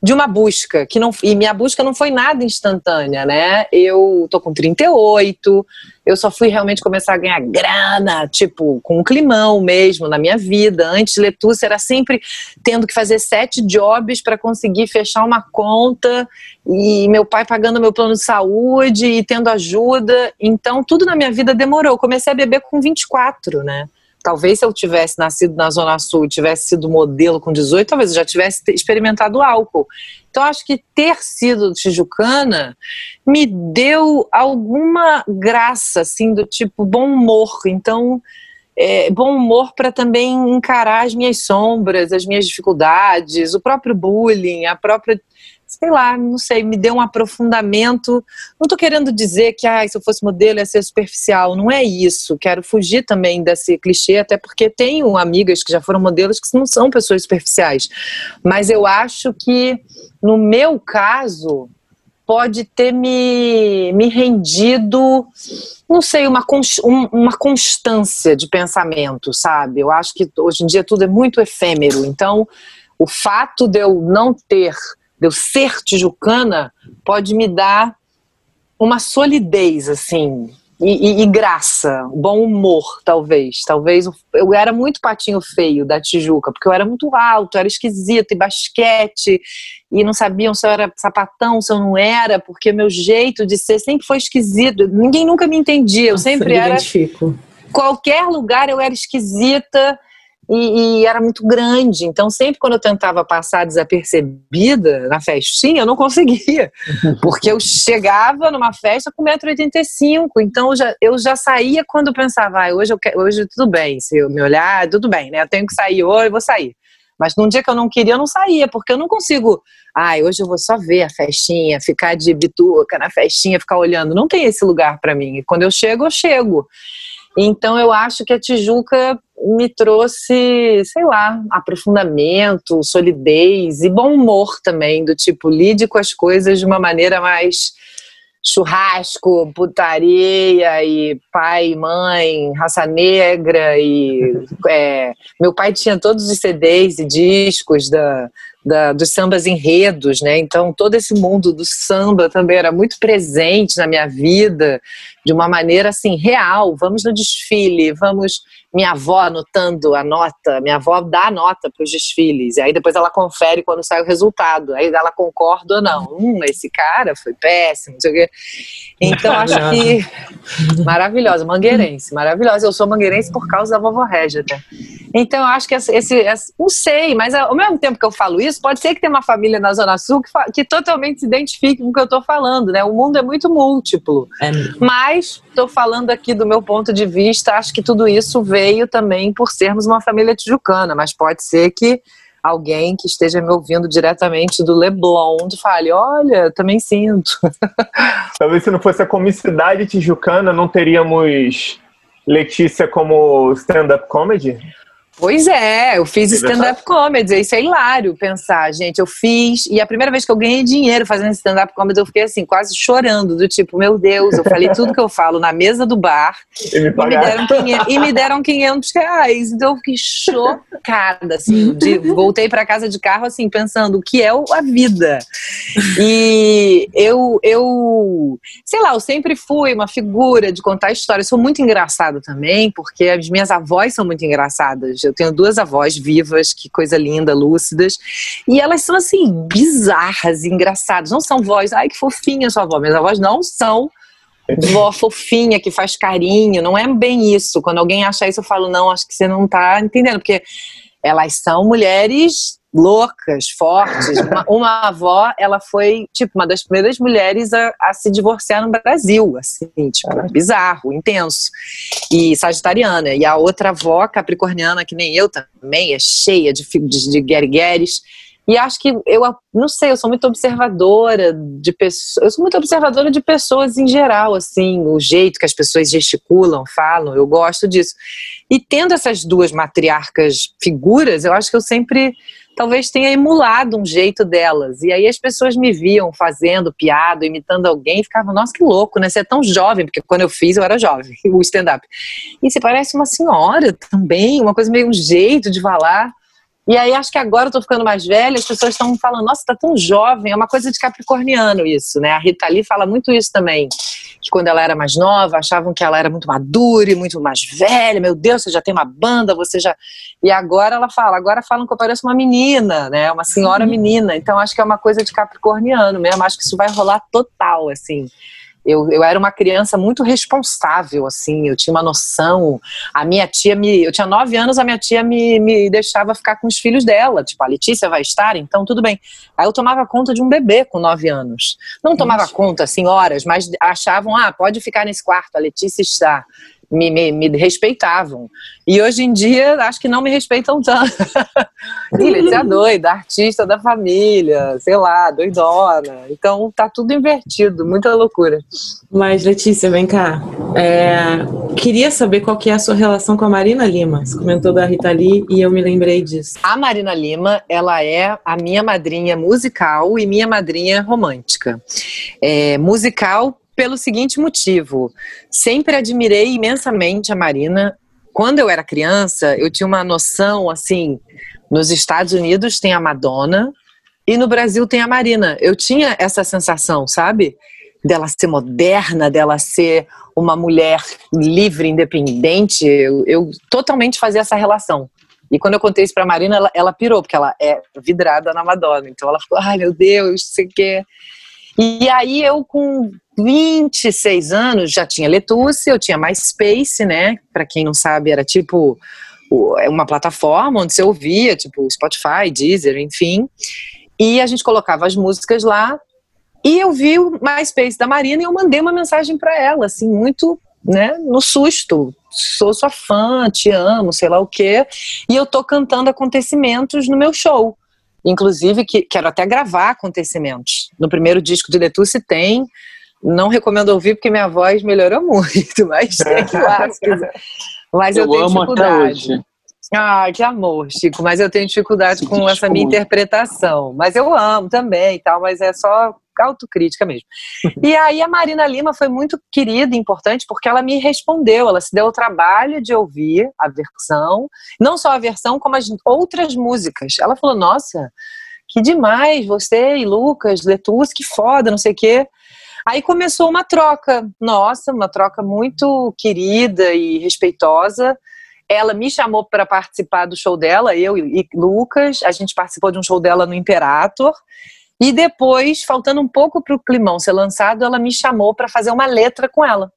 de uma busca, que não, e minha busca não foi nada instantânea, né? Eu tô com trinta e oito, eu só fui realmente começar a ganhar grana, tipo, com um climão mesmo na minha vida. Antes, Letussa era sempre tendo que fazer sete jobs para conseguir fechar uma conta, e meu pai pagando meu plano de saúde e tendo ajuda. Então, tudo na minha vida demorou. Eu comecei a beber com vinte e quatro, né? Talvez se eu tivesse nascido na Zona Sul, tivesse sido modelo com dezoito, talvez eu já tivesse experimentado álcool. Então, acho que ter sido tijucana me deu alguma graça, assim, do tipo bom humor. Então, é, bom humor para também encarar as minhas sombras, as minhas dificuldades, o próprio bullying, a própria... sei lá, não sei, me deu um aprofundamento. Não tô querendo dizer que ah, se eu fosse modelo ia ser superficial, não é isso. Quero fugir também desse clichê, até porque tenho amigas que já foram modelos que não são pessoas superficiais. Mas eu acho que, no meu caso, pode ter me, me rendido, não sei, uma, um, uma constância de pensamento, sabe? Eu acho que hoje em dia tudo é muito efêmero. Então, o fato de eu não ter... de eu ser tijucana, pode me dar uma solidez, assim, e, e, e graça, bom humor, talvez. Talvez eu era muito patinho feio da Tijuca, porque eu era muito alto, era esquisito, e basquete, e não sabiam se eu era sapatão, se eu não era, porque meu jeito de ser sempre foi esquisito. Ninguém nunca me entendia, eu Nossa, sempre eu era... identifico. Qualquer lugar eu era esquisita, E, e era muito grande, então sempre quando eu tentava passar desapercebida na festinha, eu não conseguia, porque eu chegava numa festa com um metro e oitenta e cinco, então eu já, eu já saía quando eu pensava, ah, hoje, eu quero, hoje tudo bem, se eu me olhar, tudo bem, né? Eu tenho que sair hoje, eu vou sair. Mas num dia que eu não queria, eu não saía, porque eu não consigo, ah, hoje eu vou só ver a festinha, ficar de bituca na festinha, ficar olhando, não tem esse lugar pra mim, e quando eu chego, eu chego. Então eu acho que a Tijuca me trouxe, sei lá, aprofundamento, solidez e bom humor também, do tipo, lide com as coisas de uma maneira mais churrasco, putaria e pai, mãe, raça negra e é, meu pai tinha todos os C Ds e discos da, da, dos sambas enredos, né? Então todo esse mundo do samba também era muito presente na minha vida de uma maneira assim real. Vamos no desfile, vamos... Minha avó anotando a nota, minha avó dá a nota para os desfiles, e aí depois ela confere quando sai o resultado, aí ela concorda ou não. Hum, esse cara foi péssimo, não sei o quê. Então acho que... Maravilhosa, mangueirense, maravilhosa. Eu sou mangueirense por causa da vovó Régia até. Então eu acho que esse, esse, esse... Não sei, mas ao mesmo tempo que eu falo isso, pode ser que tenha uma família na Zona Sul que, que totalmente se identifique com o que eu estou falando, né? O mundo é muito múltiplo. É. Mas estou falando aqui do meu ponto de vista, acho que tudo isso veio veio também por sermos uma família tijucana, mas pode ser que alguém que esteja me ouvindo diretamente do Leblon fale, olha, também sinto. Talvez se não fosse a comicidade tijucana, não teríamos Letícia como stand-up comedy? Pois é, eu fiz stand-up comedy, isso é hilário pensar, gente, eu fiz, e a primeira vez que eu ganhei dinheiro fazendo stand-up comedy, eu fiquei assim, quase chorando, do tipo, meu Deus, eu falei tudo que eu falo na mesa do bar, e me, e me, deram, quinhentos, e me deram quinhentos reais, então eu fiquei chocada, assim, de, voltei pra casa de carro, assim, pensando, o que é a vida? E eu, eu, sei lá, eu sempre fui uma figura de contar histórias, sou muito engraçada também, porque as minhas avós são muito engraçadas. Eu tenho duas avós vivas, que coisa linda, lúcidas. E elas são, assim, bizarras e engraçadas. Não são vós, ai, que fofinha sua avó. Minhas avós não são vó fofinha, que faz carinho. Não é bem isso. Quando alguém acha isso, eu falo, não, acho que você não tá entendendo. Porque elas são mulheres loucas, fortes. Uma, uma avó, ela foi, tipo, uma das primeiras mulheres a, a se divorciar no Brasil, assim, tipo, bizarro, intenso. E sagitariana. E a outra avó, capricorniana, que nem eu também, é cheia de, de, de guerigueres. E acho que, eu não sei, eu sou muito observadora de pessoas, eu sou muito observadora de pessoas em geral, assim, o jeito que as pessoas gesticulam, falam, eu gosto disso. E tendo essas duas matriarcas figuras, eu acho que eu sempre... talvez tenha emulado um jeito delas. E aí as pessoas me viam fazendo piada, imitando alguém, e ficavam, nossa, que louco, né? Você é tão jovem, porque quando eu fiz eu era jovem, o stand-up. E você parece uma senhora também, uma coisa meio um jeito de falar. E aí acho que agora eu tô ficando mais velha, as pessoas estão falando, nossa, tá tão jovem, é uma coisa de capricorniano isso, né? A Rita Lee fala muito isso também, que quando ela era mais nova, achavam que ela era muito madura e muito mais velha, meu Deus, você já tem uma banda, você já... E agora ela fala, agora falam que eu pareço uma menina, né? Uma senhora menina, então acho que é uma coisa de capricorniano mesmo, acho que isso vai rolar total, assim. Eu, eu era uma criança muito responsável, assim, eu tinha uma noção, a minha tia me, eu tinha nove anos, a minha tia me, me deixava ficar com os filhos dela, tipo, a Letícia vai estar, então tudo bem. Aí eu tomava conta de um bebê com nove anos, não tomava Gente. conta, assim, horas, mas achavam, ah, pode ficar nesse quarto, a Letícia está... Me, me, me respeitavam. E hoje em dia, acho que não me respeitam tanto. Ih, Letícia é doida, artista da família, sei lá, doidona. Então, tá tudo invertido, muita loucura. Mas, Letícia, vem cá. É, queria saber qual que é a sua relação com a Marina Lima. Você comentou da Rita Lee e eu me lembrei disso. A Marina Lima, ela é a minha madrinha musical e minha madrinha romântica. É, musical pelo seguinte motivo, sempre admirei imensamente a Marina. Quando eu era criança, eu tinha uma noção, assim, nos Estados Unidos tem a Madonna e no Brasil tem a Marina. Eu tinha essa sensação, sabe? Dela ser moderna, dela ser uma mulher livre, independente. Eu, eu totalmente fazia essa relação. E quando eu contei isso pra Marina, ela, ela pirou, porque ela é vidrada na Madonna. Então ela ficou, ai meu Deus, sei o quê. E aí eu com vinte e seis anos já tinha Letusse, eu tinha MySpace, né? Pra quem não sabe, era tipo uma plataforma onde você ouvia, tipo Spotify, Deezer, enfim. E a gente colocava as músicas lá e eu vi o MySpace da Marina e eu mandei uma mensagem pra ela, assim, muito, né, no susto. Sou sua fã, te amo, sei lá o quê. E eu tô cantando Acontecimentos no meu show. Inclusive, que, quero até gravar Acontecimentos. No primeiro disco de Letusse tem. Não recomendo ouvir porque minha voz melhorou muito, mas tem que ir lá se quiser. Mas eu, eu tenho dificuldade. Ah, que amor, Chico. Mas eu tenho dificuldade com essa minha interpretação. Mas eu amo também e tal, mas é só autocrítica mesmo. E aí a Marina Lima foi muito querida e importante porque ela me respondeu, ela se deu o trabalho de ouvir a versão, não só a versão, como as outras músicas. Ela falou, nossa, que demais, você e Lucas, Letusse, que foda, não sei o quê. Aí começou uma troca, nossa, uma troca muito querida e respeitosa. Ela me chamou para participar do show dela, eu e Lucas, a gente participou de um show dela no Imperator. E depois, faltando um pouco para o Climão ser lançado, ela me chamou para fazer uma letra com ela.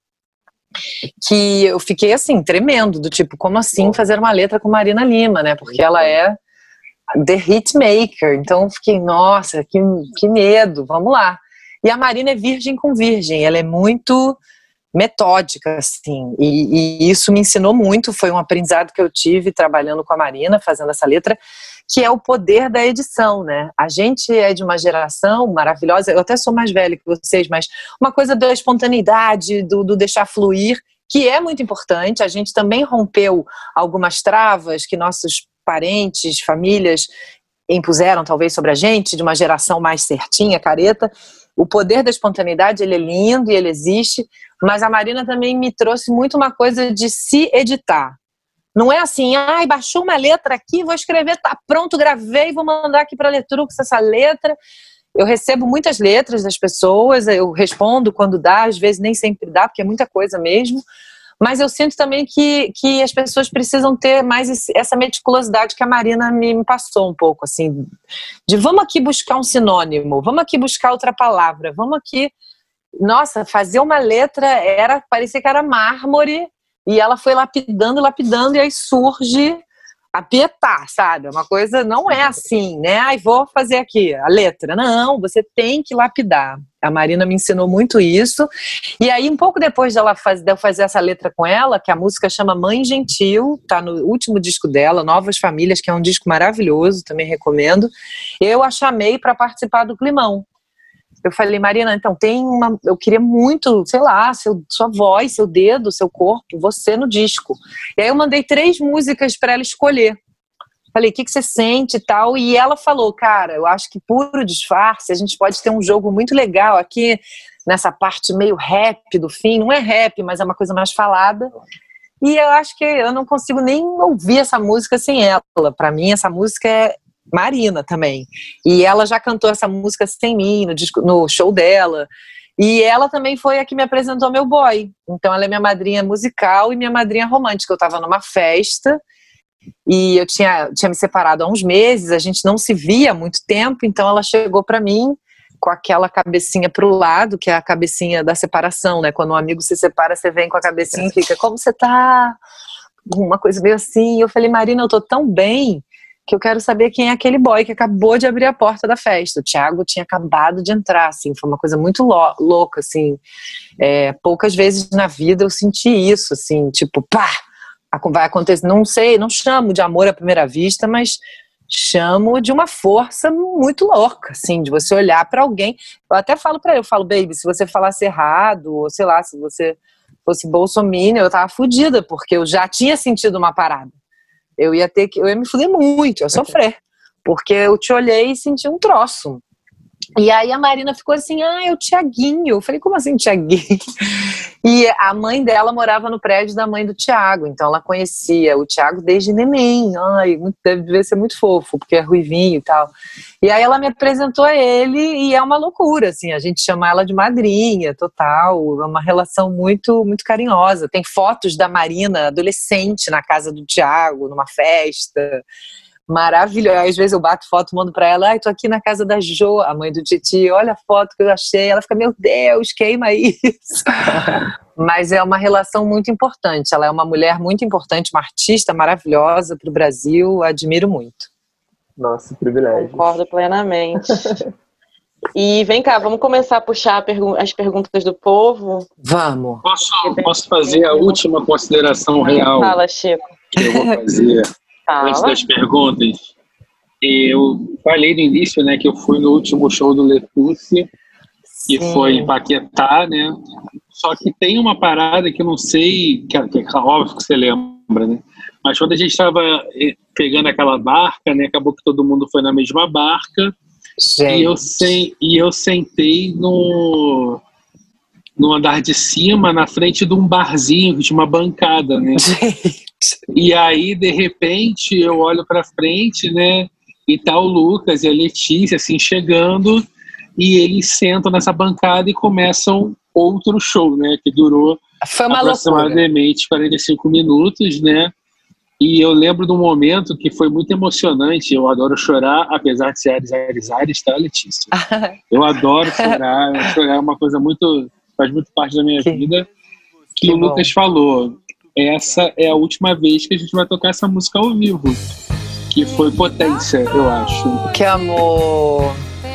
Que eu fiquei assim, tremendo, do tipo, como assim fazer uma letra com Marina Lima, né? Porque ela é the hitmaker. Então eu fiquei, nossa, que, que medo, vamos lá. E a Marina é virgem com virgem, ela é muito metódica, assim, e, e isso me ensinou muito, foi um aprendizado que eu tive trabalhando com a Marina, fazendo essa letra, que é o poder da edição, né? A gente é de uma geração maravilhosa, eu até sou mais velha que vocês, mas uma coisa da espontaneidade, do, do deixar fluir, que é muito importante. A gente também rompeu algumas travas que nossos parentes, famílias impuseram talvez sobre a gente, de uma geração mais certinha, careta. O poder da espontaneidade, ele é lindo e ele existe, mas a Marina também me trouxe muito uma coisa de se editar. Não é assim, ai, baixou uma letra aqui, vou escrever, tá pronto, gravei, vou mandar aqui para a Letrux essa letra. Eu recebo muitas letras das pessoas, eu respondo quando dá, às vezes nem sempre dá, porque é muita coisa mesmo. Mas eu sinto também que, que as pessoas precisam ter mais esse, essa meticulosidade que a Marina me, me passou um pouco, assim, de vamos aqui buscar um sinônimo, vamos aqui buscar outra palavra, vamos aqui... Nossa, fazer uma letra era, parecia que era mármore, e ela foi lapidando, lapidando, e aí surge a Pietá, sabe? Uma coisa, não é assim, né? Ai, vou fazer aqui a letra. Não, você tem que lapidar. A Marina me ensinou muito isso. E aí, um pouco depois de, ela faz, de eu fazer essa letra com ela, que a música chama Mãe Gentil, tá no último disco dela, Novas Famílias, que é um disco maravilhoso, também recomendo, eu a chamei para participar do Climão. Eu falei, Marina, então tem uma... Eu queria muito, sei lá, seu, sua voz, seu dedo, seu corpo, você no disco. E aí eu mandei três músicas para ela escolher. Falei, o que, que você sente e tal? E ela falou, cara, eu acho que puro disfarce, a gente pode ter um jogo muito legal aqui, nessa parte meio rap do fim. Não é rap, mas é uma coisa mais falada. E eu acho que eu não consigo nem ouvir essa música sem ela. Para mim, essa música é Marina também. E ela já cantou essa música sem mim, no, disco, no show dela. E ela também foi a que me apresentou meu boy. Então ela é minha madrinha musical e minha madrinha romântica. Eu estava numa festa e eu tinha, tinha me separado há uns meses, a gente não se via há muito tempo, então ela chegou para mim com aquela cabecinha pro lado, que é a cabecinha da separação, né? Quando um amigo se separa, você vem com a cabecinha e fica, como você tá? Uma coisa meio assim. Eu falei, Marina, eu tô tão bem que eu quero saber quem é aquele boy que acabou de abrir a porta da festa. O Thiago tinha acabado de entrar, assim, foi uma coisa muito louca, assim. É, poucas vezes na vida eu senti isso, assim, tipo, pá, vai acontecer, não sei, não chamo de amor à primeira vista, mas chamo de uma força muito louca, assim, de você olhar pra alguém. Eu até falo pra ele, eu falo, baby, se você falasse errado, ou sei lá, se você fosse bolsominion, eu tava fodida, porque eu já tinha sentido uma parada. Eu ia ter que, eu ia me fuder muito, eu ia sofrer, porque eu te olhei e senti um troço. E aí a Marina ficou assim, ah, é o Thiaguinho. Eu falei, como assim Thiaguinho? E a mãe dela morava no prédio da mãe do Thiago, então ela conhecia o Thiago desde neném. Ai, deve ser muito fofo, porque é ruivinho e tal. E aí ela me apresentou a ele e é uma loucura, assim, a gente chama ela de madrinha, total, é uma relação muito, muito carinhosa. Tem fotos da Marina adolescente na casa do Thiago, numa festa. Maravilhoso. Às vezes eu bato foto, mando pra ela, ai, tô aqui na casa da Jo, a mãe do Titi, olha a foto que eu achei. Ela fica, meu Deus, queima isso. Mas é uma relação muito importante. Ela é uma mulher muito importante, uma artista maravilhosa pro Brasil, admiro muito. Nossa, privilégio. Concordo plenamente. E vem cá, vamos começar a puxar pergu- as perguntas do povo? Vamos. Posso, posso fazer a última consideração real? Fala, Chico. Que eu vou fazer. Fala. Antes das perguntas, eu falei no início, né, que eu fui no último show do Letusse, que Sim. foi em Paquetá, né? Só que tem uma parada que eu não sei, que é, que é óbvio que você lembra, né? Mas quando a gente estava pegando aquela barca, né, acabou que todo mundo foi na mesma barca, Gente. e eu, sen, e eu sentei no, no andar de cima, na frente de um barzinho que tinha uma bancada, né? Gente. E aí, de repente, eu olho pra frente, né? E tá o Lucas e a Letícia, assim, chegando. E eles sentam nessa bancada e começam outro show, né? Que durou Foi uma aproximadamente loucura. quarenta e cinco minutos, né? E eu lembro de um momento que foi muito emocionante. Eu adoro chorar, apesar de ser Ares, Ares, Ares, tá, Letícia? Eu adoro chorar. Chorar é uma coisa muito... faz muito parte da minha que, vida. Que, que o bom. Lucas falou... Essa é a última vez que a gente vai tocar essa música ao vivo. Que foi Potência, eu acho. Que amor!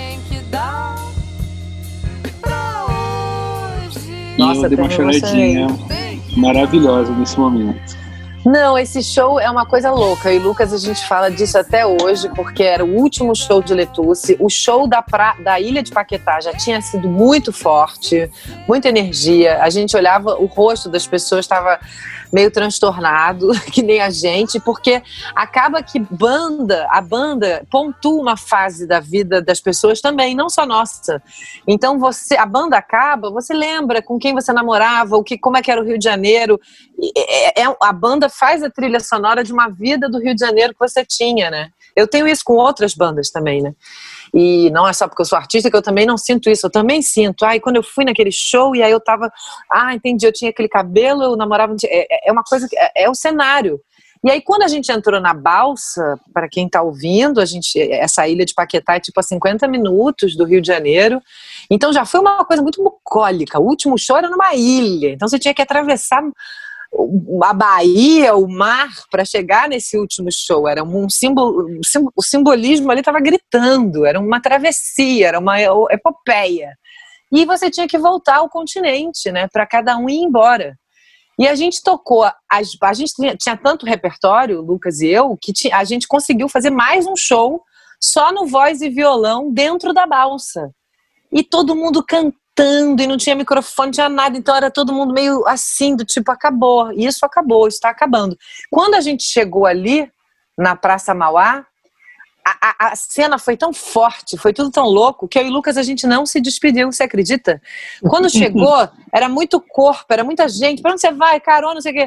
E Nossa, eu dei uma até choradinha maravilhosa nesse momento. Não, esse show é uma coisa louca. E Lucas, a gente fala disso até hoje, porque era o último show de Letusse. O show da, pra... da Ilha de Paquetá já tinha sido muito forte, muita energia. A gente olhava, o rosto das pessoas estava meio transtornado, que nem a gente, porque acaba que banda, a banda pontua uma fase da vida das pessoas também, não só nossa. Então você, a banda acaba, você lembra com quem você namorava, o que, como é que era o Rio de Janeiro. É, é, a banda faz a trilha sonora de uma vida do Rio de Janeiro que você tinha, né? Eu tenho isso com outras bandas também, né? E não é só porque eu sou artista que eu também não sinto isso, eu também sinto. Ai, quando eu fui naquele show e aí eu tava, ah, entendi, eu tinha aquele cabelo, eu namorava, é, é uma coisa, é, é o cenário. E aí quando a gente entrou na balsa, para quem tá ouvindo, a gente, essa ilha de Paquetá é tipo a cinquenta minutos do Rio de Janeiro, então já foi uma coisa muito bucólica. O último show era numa ilha, então você tinha que atravessar a Bahia, o mar, para chegar nesse último show. Era um símbolo, o simbolismo ali estava gritando, era uma travessia, era uma epopeia. E você tinha que voltar ao continente, né, para cada um ir embora. E a gente tocou, as, a gente tinha, tinha tanto repertório, o Lucas e eu, que tinha, a gente conseguiu fazer mais um show só no voz e violão dentro da balsa. E todo mundo cantando, e não tinha microfone, não tinha nada, então era todo mundo meio assim, do tipo, acabou, isso acabou, isso está acabando. Quando a gente chegou ali, na Praça Mauá, a, a, a cena foi tão forte, foi tudo tão louco, que eu e o Lucas, a gente não se despediu, você acredita? Quando chegou, era muito corpo, era muita gente, pra onde você vai, carona, não sei o quê.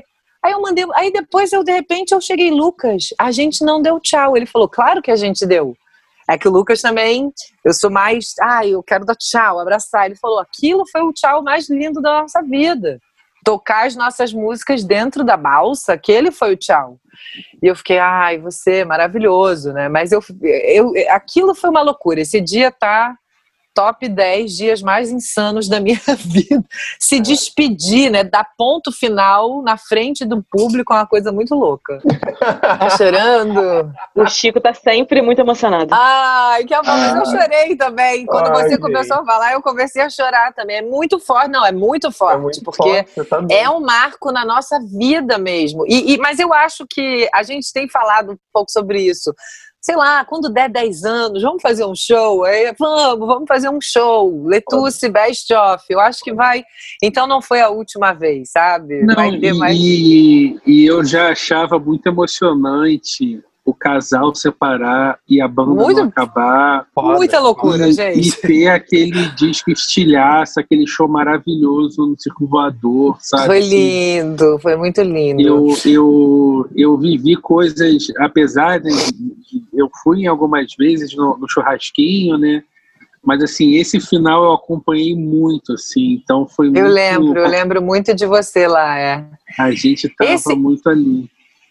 Aí eu mandei, aí depois eu, de repente, eu cheguei, Lucas, a gente não deu tchau. Ele falou, claro que a gente deu. É que o Lucas também, eu sou mais, ah, eu quero dar tchau, abraçar. Ele falou, aquilo foi o tchau mais lindo da nossa vida. Tocar as nossas músicas dentro da balsa, aquele foi o tchau. E eu fiquei, ai, você, maravilhoso, né? Mas eu, eu, aquilo foi uma loucura. Esse dia tá top dez dias mais insanos da minha vida. Se despedir, né? Dar ponto final na frente do público é uma coisa muito louca. Tá chorando? O Chico tá sempre muito emocionado. Ai, que amor, mas eu chorei também. Quando Ai, você gente. começou a falar, eu comecei a chorar também. É muito forte, não, é muito forte, É muito porque forte, tá doido. é um marco na nossa vida mesmo. E, e, mas eu acho que a gente tem falado um pouco sobre isso. Sei lá, quando der dez anos, vamos fazer um show? Aí, vamos, vamos fazer um show. Letusse, Best Of. Eu acho que vai. Então não foi a última vez, sabe? Não, vai ter e, mais. e, e eu já achava muito emocionante o casal separar e a banda Muito- não acabar. Foda. Muita loucura, e, gente. e ter aquele disco estilhaço, aquele show maravilhoso no Circo Voador, sabe? Foi Assim, lindo, foi muito lindo. Eu, eu, eu vivi coisas, apesar de, de- eu fui em algumas vezes no, no churrasquinho, né? Mas assim, esse final eu acompanhei muito, assim, então foi muito. Eu lembro, eu lembro muito de você lá, é. A gente tava Esse- muito ali.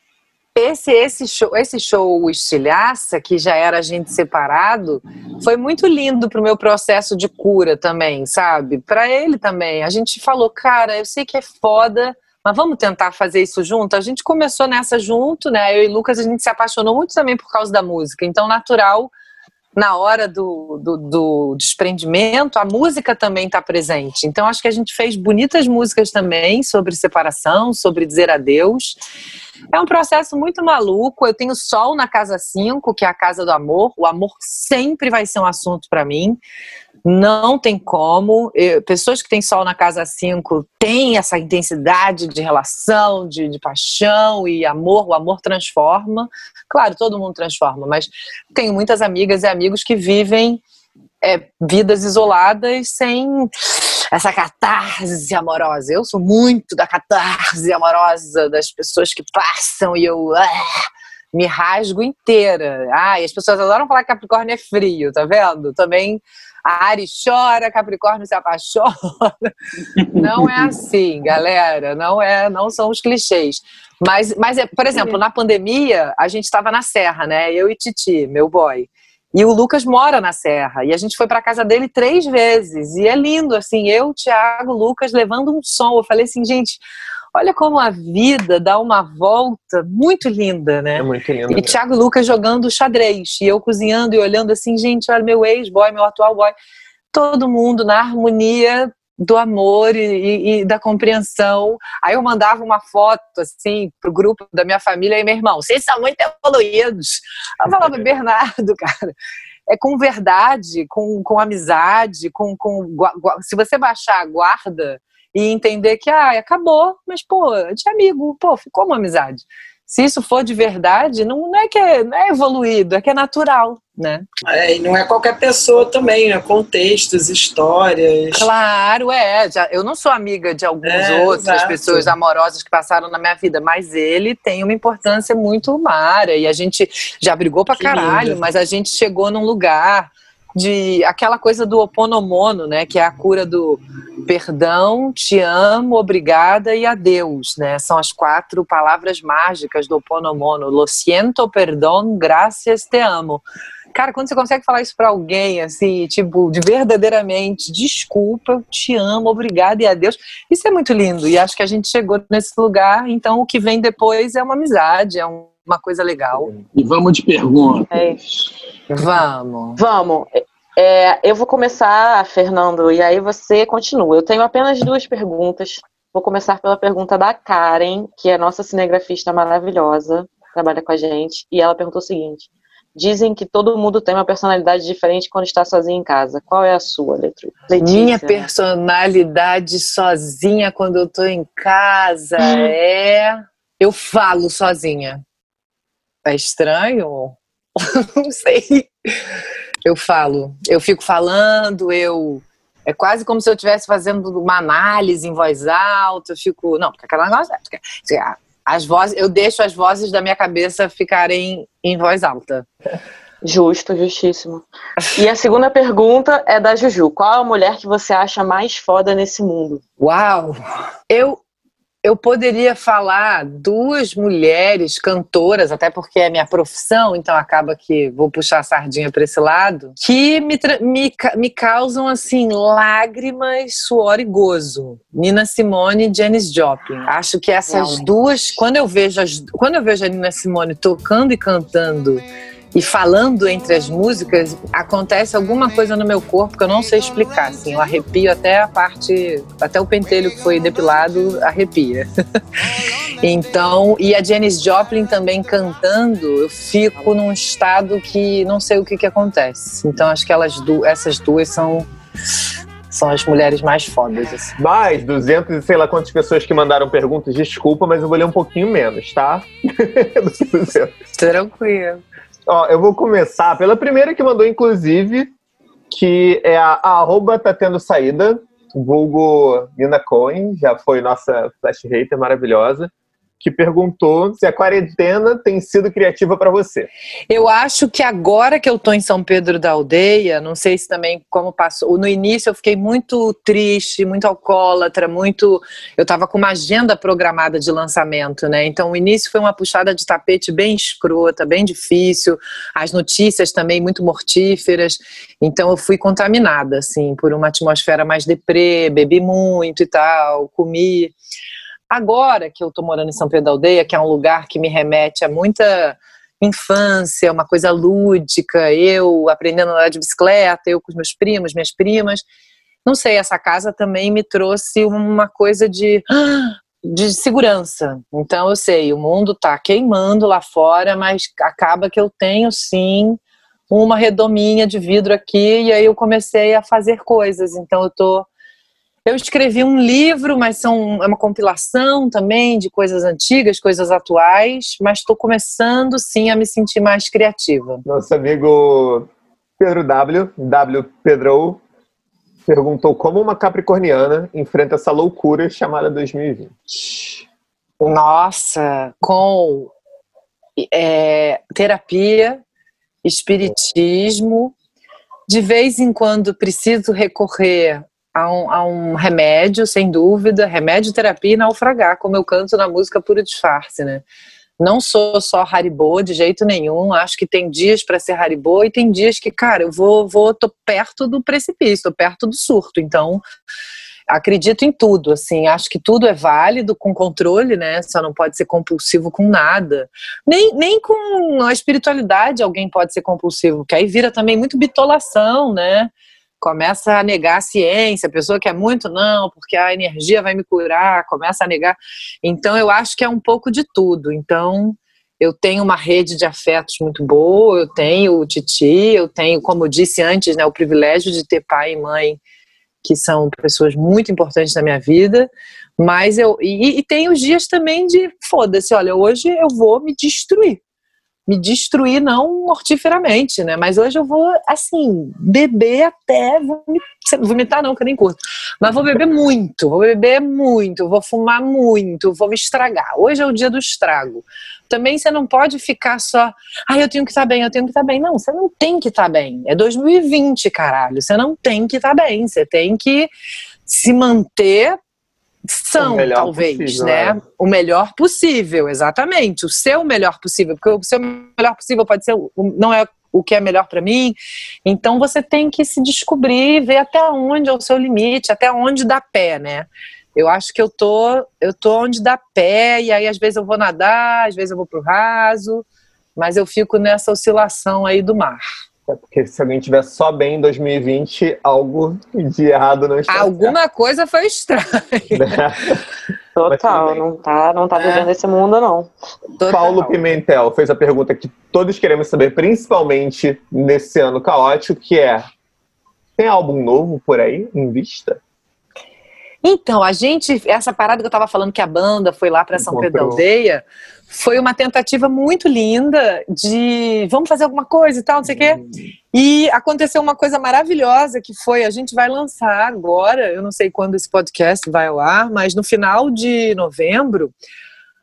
Esse, esse, show, esse show Estilhaça, que já era a gente separado, foi muito lindo pro meu processo de cura também, sabe? Pra ele também. A gente falou, cara, eu sei que é foda, mas vamos tentar fazer isso junto? A gente começou nessa junto, né? Eu e Lucas, a gente se apaixonou muito também por causa da música. Então, natural, na hora do, do, do desprendimento, a música também está presente. Então, acho que a gente fez bonitas músicas também sobre separação, sobre dizer adeus. É um processo muito maluco. Eu tenho Sol na casa cinco, que é a casa do amor. O amor sempre vai ser um assunto para mim. Não tem como. Eu, pessoas que têm Sol na casa cinco têm essa intensidade de relação, de, de paixão e amor. O amor transforma. Claro, todo mundo transforma, mas tenho muitas amigas e amigos que vivem é, vidas isoladas sem essa catarse amorosa. Eu sou muito da catarse amorosa, das pessoas que passam e eu ah, me rasgo inteira. Ah, e as pessoas adoram falar que Capricórnio é frio, tá vendo? Também a Áries chora, Capricórnio se apaixona. Não é assim, galera. Não é, não são os clichês. Mas, mas é, por exemplo, na pandemia, a gente estava na Serra, né? Eu e Titi, meu boy. E o Lucas mora na Serra. E a gente foi pra casa dele três vezes. E é lindo, assim, eu, Thiago, Lucas, levando um som. Eu falei assim, gente, olha como a vida dá uma volta muito linda, né? É muito lindo. E mesmo. Thiago e Lucas jogando xadrez. E eu cozinhando e olhando assim, gente, olha meu ex-boy, meu atual boy. Todo mundo na harmonia do amor e, e, e da compreensão. Aí eu mandava uma foto, assim, pro grupo da minha família e meu irmão, vocês são muito evoluídos. Eu falava, Bernardo, cara, é com verdade, com, com amizade, com, com se você baixar a guarda e entender que, ah, acabou, mas, pô, de amigo, pô, ficou uma amizade. Se isso for de verdade, não, não, é que é, não é evoluído, é que é natural, né? É, e não é qualquer pessoa também, né? Contextos, histórias. Claro, é. Já, eu não sou amiga de algumas É, outras exato. pessoas amorosas que passaram na minha vida, mas ele tem uma importância muito mara. E a gente já brigou pra Que caralho, lindo. mas a gente chegou num lugar de aquela coisa do oponomono, né? Que é a cura do perdão, te amo, obrigada e adeus, né? São as quatro palavras mágicas do oponomono. Lo siento, perdón, gracias, te amo. Cara, quando você consegue falar isso pra alguém, assim, tipo, de verdadeiramente, desculpa, eu te amo, obrigada e adeus, isso é muito lindo. E acho que a gente chegou nesse lugar, então o que vem depois é uma amizade, é um, uma coisa legal. E vamos de pergunta. É. Vamos. Vamos. É, eu vou começar, Fernando, e aí você continua. Eu tenho apenas duas perguntas. Vou começar pela pergunta da Karen, que é nossa cinegrafista maravilhosa, trabalha com a gente, e ela perguntou o seguinte: dizem que todo mundo tem uma personalidade diferente quando está sozinho em casa. Qual é a sua, Letícia? Minha personalidade sozinha quando eu tô em casa é... Eu falo sozinha. É estranho? Não sei. Eu falo. Eu fico falando, eu... É quase como se eu estivesse fazendo uma análise em voz alta. Eu fico... Não, porque aquela negócio... As vozes, eu deixo as vozes da minha cabeça ficarem em voz alta. Justo, justíssimo. E a segunda pergunta é da Juju. Qual a mulher que você acha mais foda nesse mundo? Uau! Eu, eu poderia falar duas mulheres cantoras, até porque é minha profissão, então acaba que vou puxar a sardinha para esse lado, que me, me, me causam, assim, lágrimas, suor e gozo. Nina Simone e Janis Joplin. Acho que essas Realmente. duas, quando eu vejo as, quando eu vejo a Nina Simone tocando e cantando e falando entre as músicas, acontece alguma coisa no meu corpo que eu não sei explicar, assim, eu arrepio até a parte, até o pentelho que foi depilado arrepia. Então, e a Janis Joplin também cantando, eu fico num estado que não sei o que que acontece. Então acho que elas du- essas duas são são as mulheres mais fodas. Assim. Mais duzentos e sei lá quantas pessoas que mandaram perguntas, desculpa, mas eu vou ler um pouquinho menos, tá? Tranquilo. Ó, eu vou começar pela primeira que mandou, inclusive, que é a, a arroba tá tendo saída, vulgo Nina Cohen, já foi nossa flash hater maravilhosa, que perguntou se a quarentena tem sido criativa para você. Eu acho que agora que eu tô em São Pedro da Aldeia, não sei se também como passou, no início eu fiquei muito triste, muito alcoólatra, muito... Eu tava com uma agenda programada de lançamento, né? Então o início foi uma puxada de tapete bem escrota, bem difícil, as notícias também muito mortíferas, então eu fui contaminada, assim, por uma atmosfera mais deprê, bebi muito e tal, comi... Agora que eu tô morando em São Pedro da Aldeia, que é um lugar que me remete a muita infância, uma coisa lúdica, eu aprendendo a andar de bicicleta, eu com os meus primos, minhas primas, não sei, essa casa também me trouxe uma coisa de, de segurança. Então eu sei, o mundo tá queimando lá fora, mas acaba que eu tenho sim uma redominha de vidro aqui, e aí eu comecei a fazer coisas, então eu tô Eu escrevi um livro, mas são, é uma compilação também de coisas antigas, coisas atuais, mas estou começando, sim, a me sentir mais criativa. Nosso amigo Pedro W, W Pedro, perguntou como uma capricorniana enfrenta essa loucura chamada dois mil e vinte. Nossa, com é, terapia, espiritismo, de vez em quando preciso recorrer A um, a um remédio, sem dúvida, remédio, terapia e naufragar, como eu canto na música Puro Disfarce, né? Não sou só Haribo de jeito nenhum, acho que tem dias para ser Haribo e tem dias que, cara, eu vou, vou, tô perto do precipício, tô perto do surto, então acredito em tudo, assim, acho que tudo é válido com controle, né? Só não pode ser compulsivo com nada, nem, nem com a espiritualidade alguém pode ser compulsivo, porque aí vira também muito bitolação, né? Começa a negar a ciência, a pessoa quer muito, não, porque a energia vai me curar, começa a negar. Então eu acho que é um pouco de tudo. Então eu tenho uma rede de afetos muito boa, eu tenho o Titi, eu tenho, como eu disse antes, né, o privilégio de ter pai e mãe, que são pessoas muito importantes na minha vida, mas eu, e, e tem os dias também de, foda-se, olha, hoje eu vou me destruir. Me destruir não mortiferamente, né? Mas hoje eu vou, assim, beber até vomitar, vomitar não, que eu nem curto. Mas vou beber muito, vou beber muito, vou fumar muito, vou me estragar. Hoje é o dia do estrago. Também você não pode ficar só, ah, eu tenho que estar bem, eu tenho que estar bem. Não, você não tem que estar bem. É dois mil e vinte, caralho. Você não tem que estar bem. Você tem que se manter são, talvez, possível, né? É. O melhor possível, exatamente. O seu melhor possível, porque o seu melhor possível pode ser, não é o que é melhor para mim. Então você tem que se descobrir, ver até onde é o seu limite, até onde dá pé, né? Eu acho que eu tô, eu tô onde dá pé, e aí às vezes eu vou nadar, às vezes eu vou pro raso, mas eu fico nessa oscilação aí do mar. É porque se alguém estiver só bem em dois mil e vinte, algo de errado não está. Alguma certo. Coisa foi estranha. Total, não tá, não tá vivendo é. Esse mundo, não. Total. Paulo Pimentel fez a pergunta que todos queremos saber, principalmente nesse ano caótico, que é: tem álbum novo por aí, em vista? Então, a gente, essa parada que eu tava falando que a banda foi lá para São Pedro da Aldeia, foi uma tentativa muito linda de vamos fazer alguma coisa e tal, não sei o quê. E aconteceu uma coisa maravilhosa que foi, a gente vai lançar agora, eu não sei quando esse podcast vai ao ar, mas no final de novembro,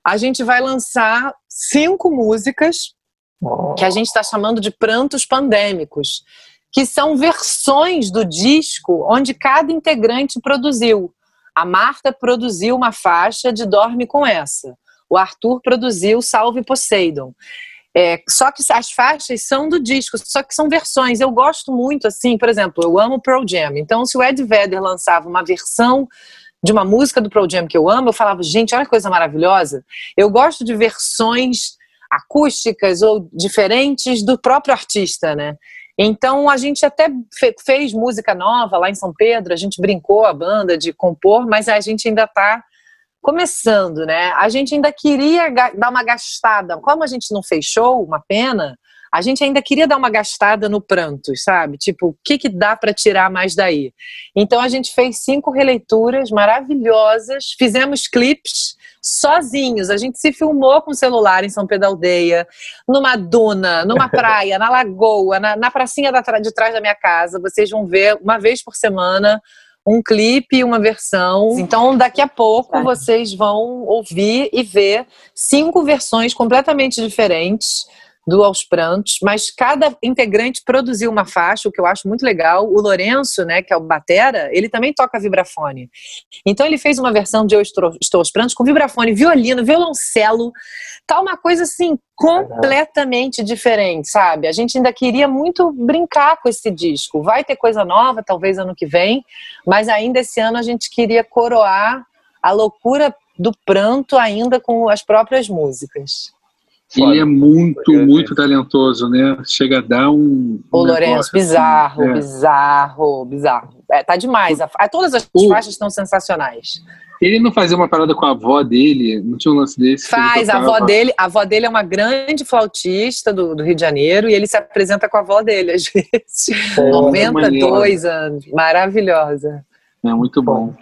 a gente vai lançar cinco músicas que a gente está chamando de Prantos Pandêmicos, que são versões do disco onde cada integrante produziu. A Marta produziu uma faixa de Dorme Com Essa. O Arthur produziu Salve Poseidon. É, só que as faixas são do disco, só que são versões. Eu gosto muito, assim, por exemplo, eu amo Pearl Jam. Então, se o Ed Vedder lançava uma versão de uma música do Pearl Jam que eu amo, eu falava, gente, olha que coisa maravilhosa. Eu gosto de versões acústicas ou diferentes do próprio artista, né? Então, a gente até fe- fez música nova lá em São Pedro, a gente brincou a banda de compor, mas a gente ainda está começando, né? A gente ainda queria ga- dar uma gastada. Como a gente não fez show, uma pena, a gente ainda queria dar uma gastada no Prantos, sabe? Tipo, o que, que dá para tirar mais daí? Então, a gente fez cinco releituras maravilhosas, fizemos clipes sozinhos. A gente se filmou com o celular em São Pedro da Aldeia, numa duna, numa praia, na lagoa, na, na pracinha da, de trás da minha casa. Vocês vão ver uma vez por semana um clipe e uma versão. Então, daqui a pouco, vocês vão ouvir e ver cinco versões completamente diferentes do Aos Prantos, mas cada integrante produziu uma faixa, o que eu acho muito legal. O Lourenço, né, que é o batera, ele também toca vibrafone. Então ele fez uma versão de Eu Estou, Estou aos Prantos com vibrafone, violino, violoncelo. Tá uma coisa assim completamente diferente, sabe? A gente ainda queria muito brincar com esse disco. Vai ter coisa nova, talvez ano que vem, mas ainda esse ano a gente queria coroar a loucura do pranto ainda com as próprias músicas. Ele é muito, muito talentoso, né? Chega a dar um... um o Lourenço, bizarro, assim, é. bizarro, bizarro. É, tá demais. A, a, todas as o, faixas estão sensacionais. Ele não fazia uma parada com a avó dele? Não tinha um lance desse? Faz, a avó dele, a avó dele é uma grande flautista do, do Rio de Janeiro e ele se apresenta com a avó dele, às vezes. É, noventa e dois anos. Maravilhosa. É muito bom.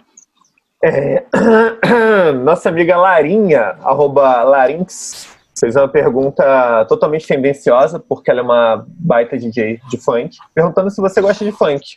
É, nossa amiga Larinha, arroba Larinx, fez uma pergunta totalmente tendenciosa, porque ela é uma baita D J de funk, perguntando se você gosta de funk.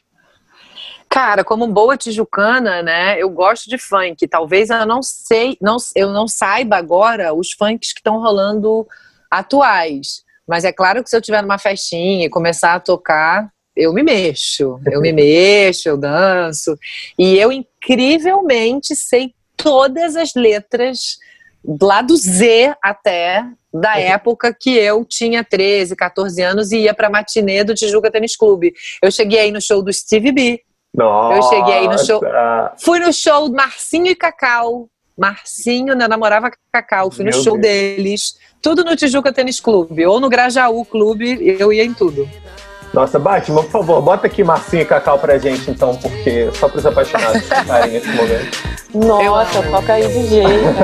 Cara, como boa tijucana, né, eu gosto de funk. Talvez eu não sei, não, eu não saiba agora os funks que estão rolando atuais. Mas é claro que se eu estiver numa festinha e começar a tocar, eu me mexo. Eu me mexo, eu danço. E eu, incrivelmente, sei todas as letras lá do Z até da época que eu tinha treze, catorze anos e ia pra matinê do Tijuca Tênis Clube. Eu cheguei aí no show do Stevie B. Nossa. Eu cheguei aí no show... Fui no show do Marcinho e Cacau. Marcinho, né, namorava Cacau. Fui no Meu show Deus. deles. Tudo no Tijuca Tênis Clube. Ou no Grajaú Clube, eu ia em tudo. Nossa, Batman, por favor, bota aqui Marcinho e Cacau pra gente, então, porque só pros apaixonados estarem nesse momento. Nossa, toca aí D J.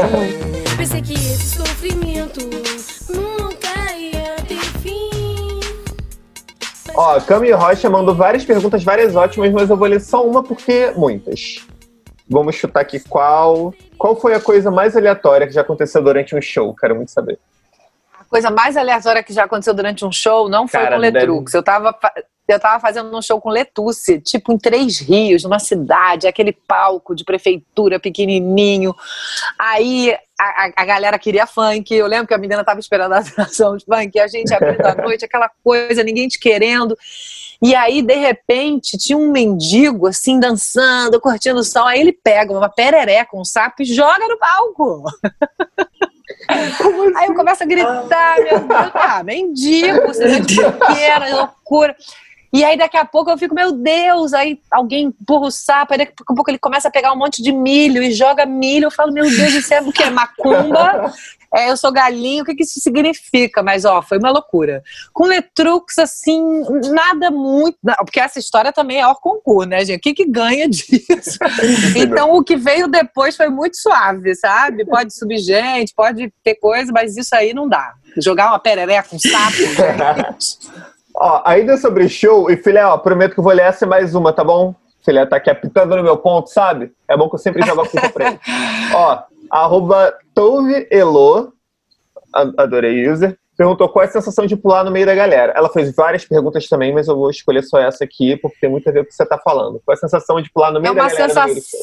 É Pensei que esse sofrimento nunca ia ter fim. Ó, Cami Rocha mandou várias perguntas, várias ótimas, mas eu vou ler só uma porque muitas. Vamos chutar aqui qual... Qual foi a coisa mais aleatória que já aconteceu durante um show? Quero muito saber. A coisa mais aleatória que já aconteceu durante um show não foi Cara, com Letrux. Deve... Eu tava... Eu tava fazendo um show com Letuce, tipo em Três Rios, numa cidade, aquele palco de prefeitura pequenininho. Aí a, a, a galera queria funk. Eu lembro que a menina tava esperando a atração de funk. E a gente abrindo a noite, aquela coisa, ninguém te querendo. E aí, de repente, tinha um mendigo, assim, dançando, curtindo o som. Aí ele pega uma perereca, um sapo e joga no palco. Aí eu começo a gritar, meu Deus, ah, mendigo, você de pequena, loucura. E aí daqui a pouco eu fico, meu Deus, aí alguém empurra o sapo, aí daqui a pouco ele começa a pegar um monte de milho e joga milho, eu falo, meu Deus, isso é o que? Macumba? É, eu sou galinho, o que que isso significa? Mas ó, foi uma loucura. Com Letrux, assim, nada muito, porque essa história também é hors concurso, né, gente? O que que ganha disso? Então o que veio depois foi muito suave, sabe? Pode subir gente, pode ter coisa, mas isso aí não dá. Jogar uma perereca com sapo, gente... Ó, ainda sobre show, e filé, ó, prometo que eu vou ler essa e mais uma, tá bom? Filé tá aqui apitando no meu ponto, sabe? É bom que eu sempre jogo a culpa pra ele. Ó, arroba Toveelo, adorei user, perguntou qual é a sensação de pular no meio da galera. Ela fez várias perguntas também, mas eu vou escolher só essa aqui, porque tem muito a ver com o que você tá falando. Qual é a sensação de pular no meio é da galera sensa... no meio do show?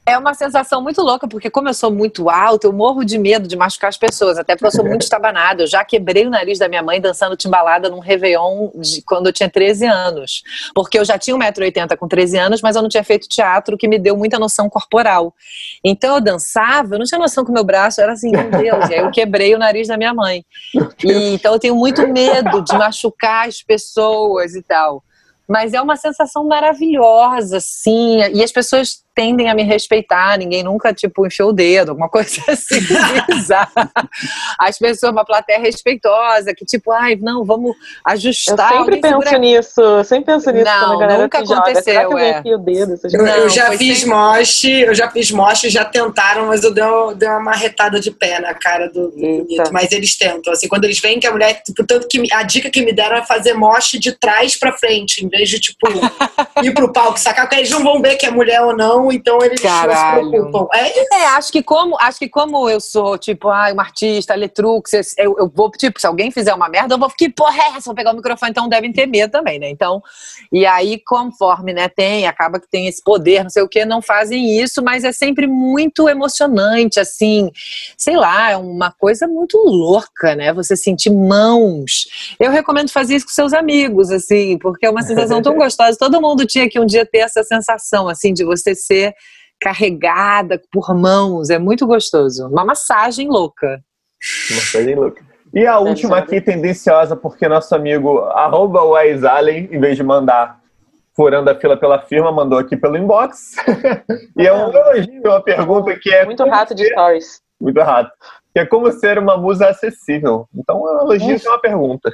É uma sensação muito louca, porque como eu sou muito alta, eu morro de medo de machucar as pessoas, até porque eu sou muito estabanada. Eu já quebrei o nariz da minha mãe dançando timbalada num Réveillon de quando eu tinha treze anos. Porque eu já tinha um metro e oitenta com treze anos, mas eu não tinha feito teatro, que me deu muita noção corporal. Então eu dançava, eu não tinha noção que o meu braço era assim, meu Deus, e aí eu quebrei o nariz da minha mãe. E, então eu tenho muito medo de machucar as pessoas e tal. Mas é uma sensação maravilhosa, assim, e as pessoas tendem a me respeitar, ninguém nunca, tipo, enfiou o dedo, alguma coisa assim, bizarra. As pessoas, uma plateia respeitosa, que tipo, ai, não, vamos ajustar. Eu sempre penso segura... nisso, eu sempre penso nisso não, quando a galera nunca se aconteceu, joga. Será que eu é. enfio o dedo? Eu, Não, eu já fiz sempre... moche, eu já fiz moche, já tentaram, mas eu dei uma, dei uma marretada de pé na cara do, do bonito. Mas eles tentam, assim, quando eles veem que a mulher, tipo, tanto que a dica que me deram é fazer moche de trás pra frente, em vez de, tipo, ir pro palco, sacar, porque eles não vão ver que é mulher ou não, então eles Caralho. não se preocupam. É, é, acho que como, acho que como eu sou, tipo, ai, uma artista, Letrux, eu, eu vou, tipo, se alguém fizer uma merda, eu vou, que porra é essa? Vou pegar o microfone, então devem ter medo também, né? Então, e aí, conforme, né, tem, acaba que tem esse poder, não sei o que, não fazem isso, mas é sempre muito emocionante, assim, sei lá, é uma coisa muito louca, né? Você sentir mãos. Eu recomendo fazer isso com seus amigos, assim, porque é uma sensação tão gostosa. Todo mundo tinha que um dia ter essa sensação, assim, de você ser carregada por mãos, é muito gostoso. Uma massagem louca. Massagem louca. E a última aqui, tendenciosa, porque nosso amigo arroba Wise Allen, em vez de mandar furando a fila pela firma, mandou aqui pelo inbox. E é um elogio, uma pergunta que é... Muito rato de stories. Muito rato. Que é como ser uma musa acessível. Então é um elogio e uma pergunta.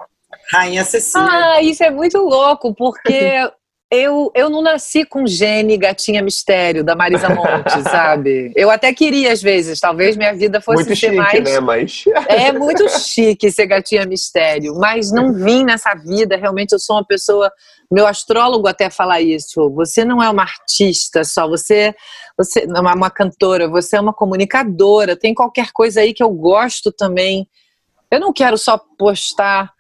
Rainha acessível. Ah, isso é muito louco, porque... Eu, eu não nasci com gene gatinha mistério da Marisa Monte, sabe? Eu até queria às vezes, talvez minha vida fosse muito ser chique, mais... né? Mas... É muito chique ser gatinha mistério, mas não vim nessa vida, realmente eu sou uma pessoa... Meu astrólogo até fala isso, você não é uma artista só, você, você não é uma cantora, você é uma comunicadora, tem qualquer coisa aí que eu gosto também. Eu não quero só postar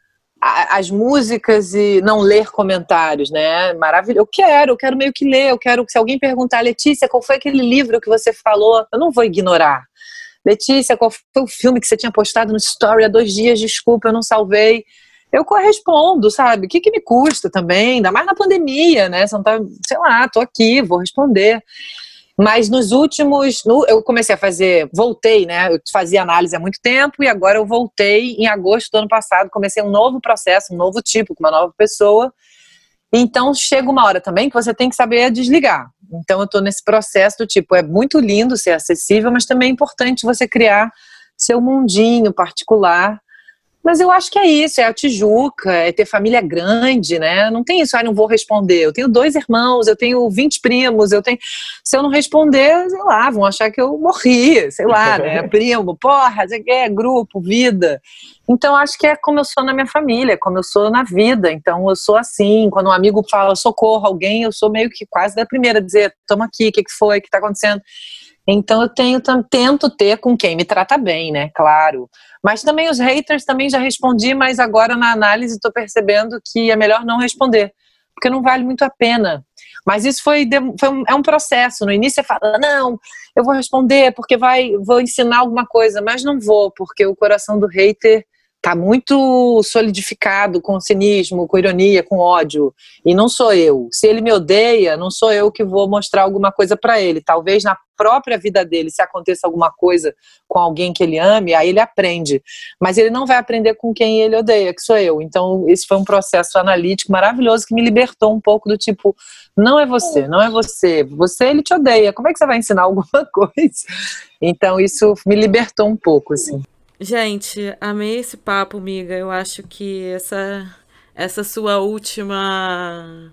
as músicas e não ler comentários, né? Maravilhoso. Eu quero, eu quero meio que ler, eu quero que se alguém perguntar, Letícia, qual foi aquele livro que você falou? Eu não vou ignorar. Letícia, qual foi o filme que você tinha postado no story há dois dias? Desculpa, eu não salvei. Eu correspondo, sabe? O que que me custa também? Ainda mais na pandemia, né? Você não tá, sei lá, tô aqui, vou responder. Mas nos últimos... No, eu comecei a fazer... Voltei, né? Eu fazia análise há muito tempo e agora eu voltei em agosto do ano passado. Comecei um novo processo, um novo tipo, com uma nova pessoa. Então, chega uma hora também que você tem que saber desligar. Então, eu tô nesse processo do tipo... É muito lindo ser acessível, mas também é importante você criar seu mundinho particular. Mas eu acho que é isso, é a Tijuca, é ter família grande, né? Não tem isso, ah, não vou responder. Eu tenho dois irmãos, eu tenho vinte primos, eu tenho... Se eu não responder, sei lá, vão achar que eu morri, sei lá, né? Primo, porra, é grupo, vida. Então, acho que é como eu sou na minha família, como eu sou na vida. Então, eu sou assim, quando um amigo fala socorro a alguém, eu sou meio que quase da primeira a dizer, toma aqui, o que, que foi, o que está acontecendo? Então eu tenho, tento ter com quem me trata bem, né? Claro. Mas também os haters também já respondi, mas agora na análise estou percebendo que é melhor não responder, porque não vale muito a pena. Mas isso foi, foi um, é um processo. No início você fala, não, eu vou responder porque vai, vou ensinar alguma coisa, mas não vou, porque o coração do hater tá muito solidificado com cinismo, com ironia, com ódio. E não sou eu. Se ele me odeia, não sou eu que vou mostrar alguma coisa para ele. Talvez na própria vida dele, se aconteça alguma coisa com alguém que ele ame, aí ele aprende. Mas ele não vai aprender com quem ele odeia, que sou eu. Então, esse foi um processo analítico maravilhoso que me libertou um pouco do tipo, não é você, não é você. Você, ele te odeia. Como é que você vai ensinar alguma coisa? Então, isso me libertou um pouco, assim. Gente, amei esse papo, amiga. Eu acho que essa, essa sua última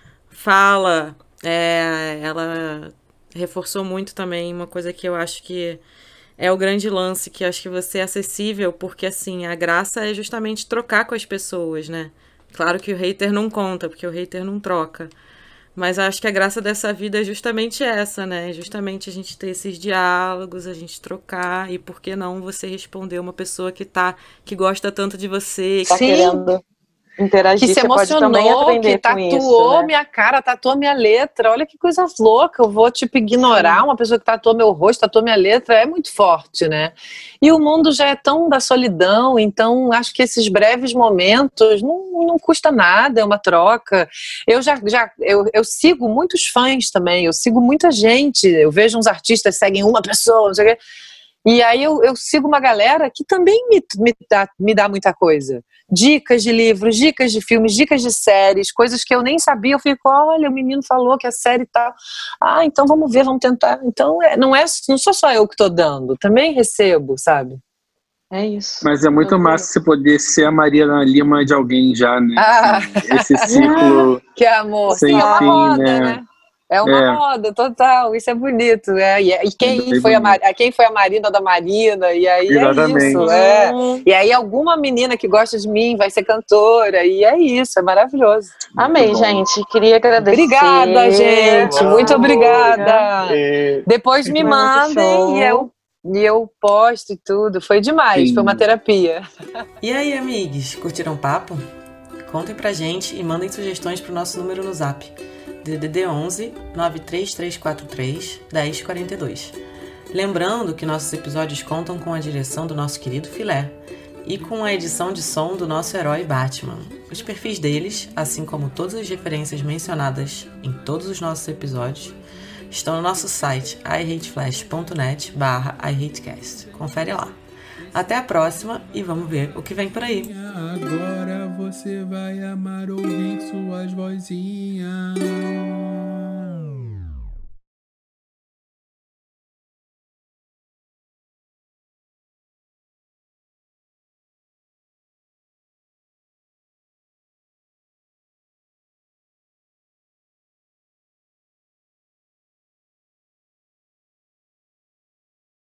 fala, é, ela reforçou muito também uma coisa que eu acho que é o grande lance, que eu acho que você é acessível, porque assim, a graça é justamente trocar com as pessoas, né? Claro que o hater não conta, porque o hater não troca. Mas acho que a graça dessa vida é justamente essa, né? Justamente a gente ter esses diálogos, a gente trocar, e por que não você responder uma pessoa que tá, que gosta tanto de você. Tá Sim. querendo. interagir, que se você pode também emocionou, aprender que com tatuou isso, né? minha cara, tatuou minha letra. Olha que coisa louca. Eu vou, tipo, ignorar uma pessoa que tatuou meu rosto, tatuou minha letra. É muito forte, né? E o mundo já é tão da solidão, então acho que esses breves momentos não, não custa nada, é uma troca. Eu já, já eu, eu sigo muitos fãs também, eu sigo muita gente. Eu vejo uns artistas seguem uma pessoa, não sei o quê. E aí eu, eu sigo uma galera que também me, me, dá, me dá muita coisa. Dicas de livros, dicas de filmes, dicas de séries, coisas que eu nem sabia. Eu fico, olha, o menino falou que a série tá... Ah, então vamos ver, vamos tentar. Então é, não, é, não sou só eu que tô dando, também recebo, sabe? É isso. Mas é muito massa você poder ser a Mariana Lima de alguém já, né? Ah. Esse ciclo Que amor. sem Sim, é uma fim, roda, né? né? É uma É. roda, total, isso é bonito. É. E, e quem, bem foi a, bonito. Mar- quem foi a Marina da Marina, e aí Exatamente. é isso. É. E aí alguma menina que gosta de mim vai ser cantora, e é isso, é maravilhoso. Amei, bom. gente. Queria agradecer. Obrigada, gente, muito Vamos. obrigada. E Depois me Foi muito mandem e show. eu, e eu posto e tudo. Foi demais, Sim. foi uma terapia. E aí, amigos, curtiram o papo? Contem pra gente e mandem sugestões pro nosso número no Zap. D D D onze, nove três três quatro três, um zero quatro dois. Lembrando que nossos episódios contam com a direção do nosso querido Filé e com a edição de som do nosso herói Batman. Os perfis deles, assim como todas as referências mencionadas em todos os nossos episódios, estão no nosso site i hate flash ponto net barra i hate cast. Confere lá. Até a próxima e vamos ver o que vem por aí. Agora você vai amar ouvir suas vozinhas.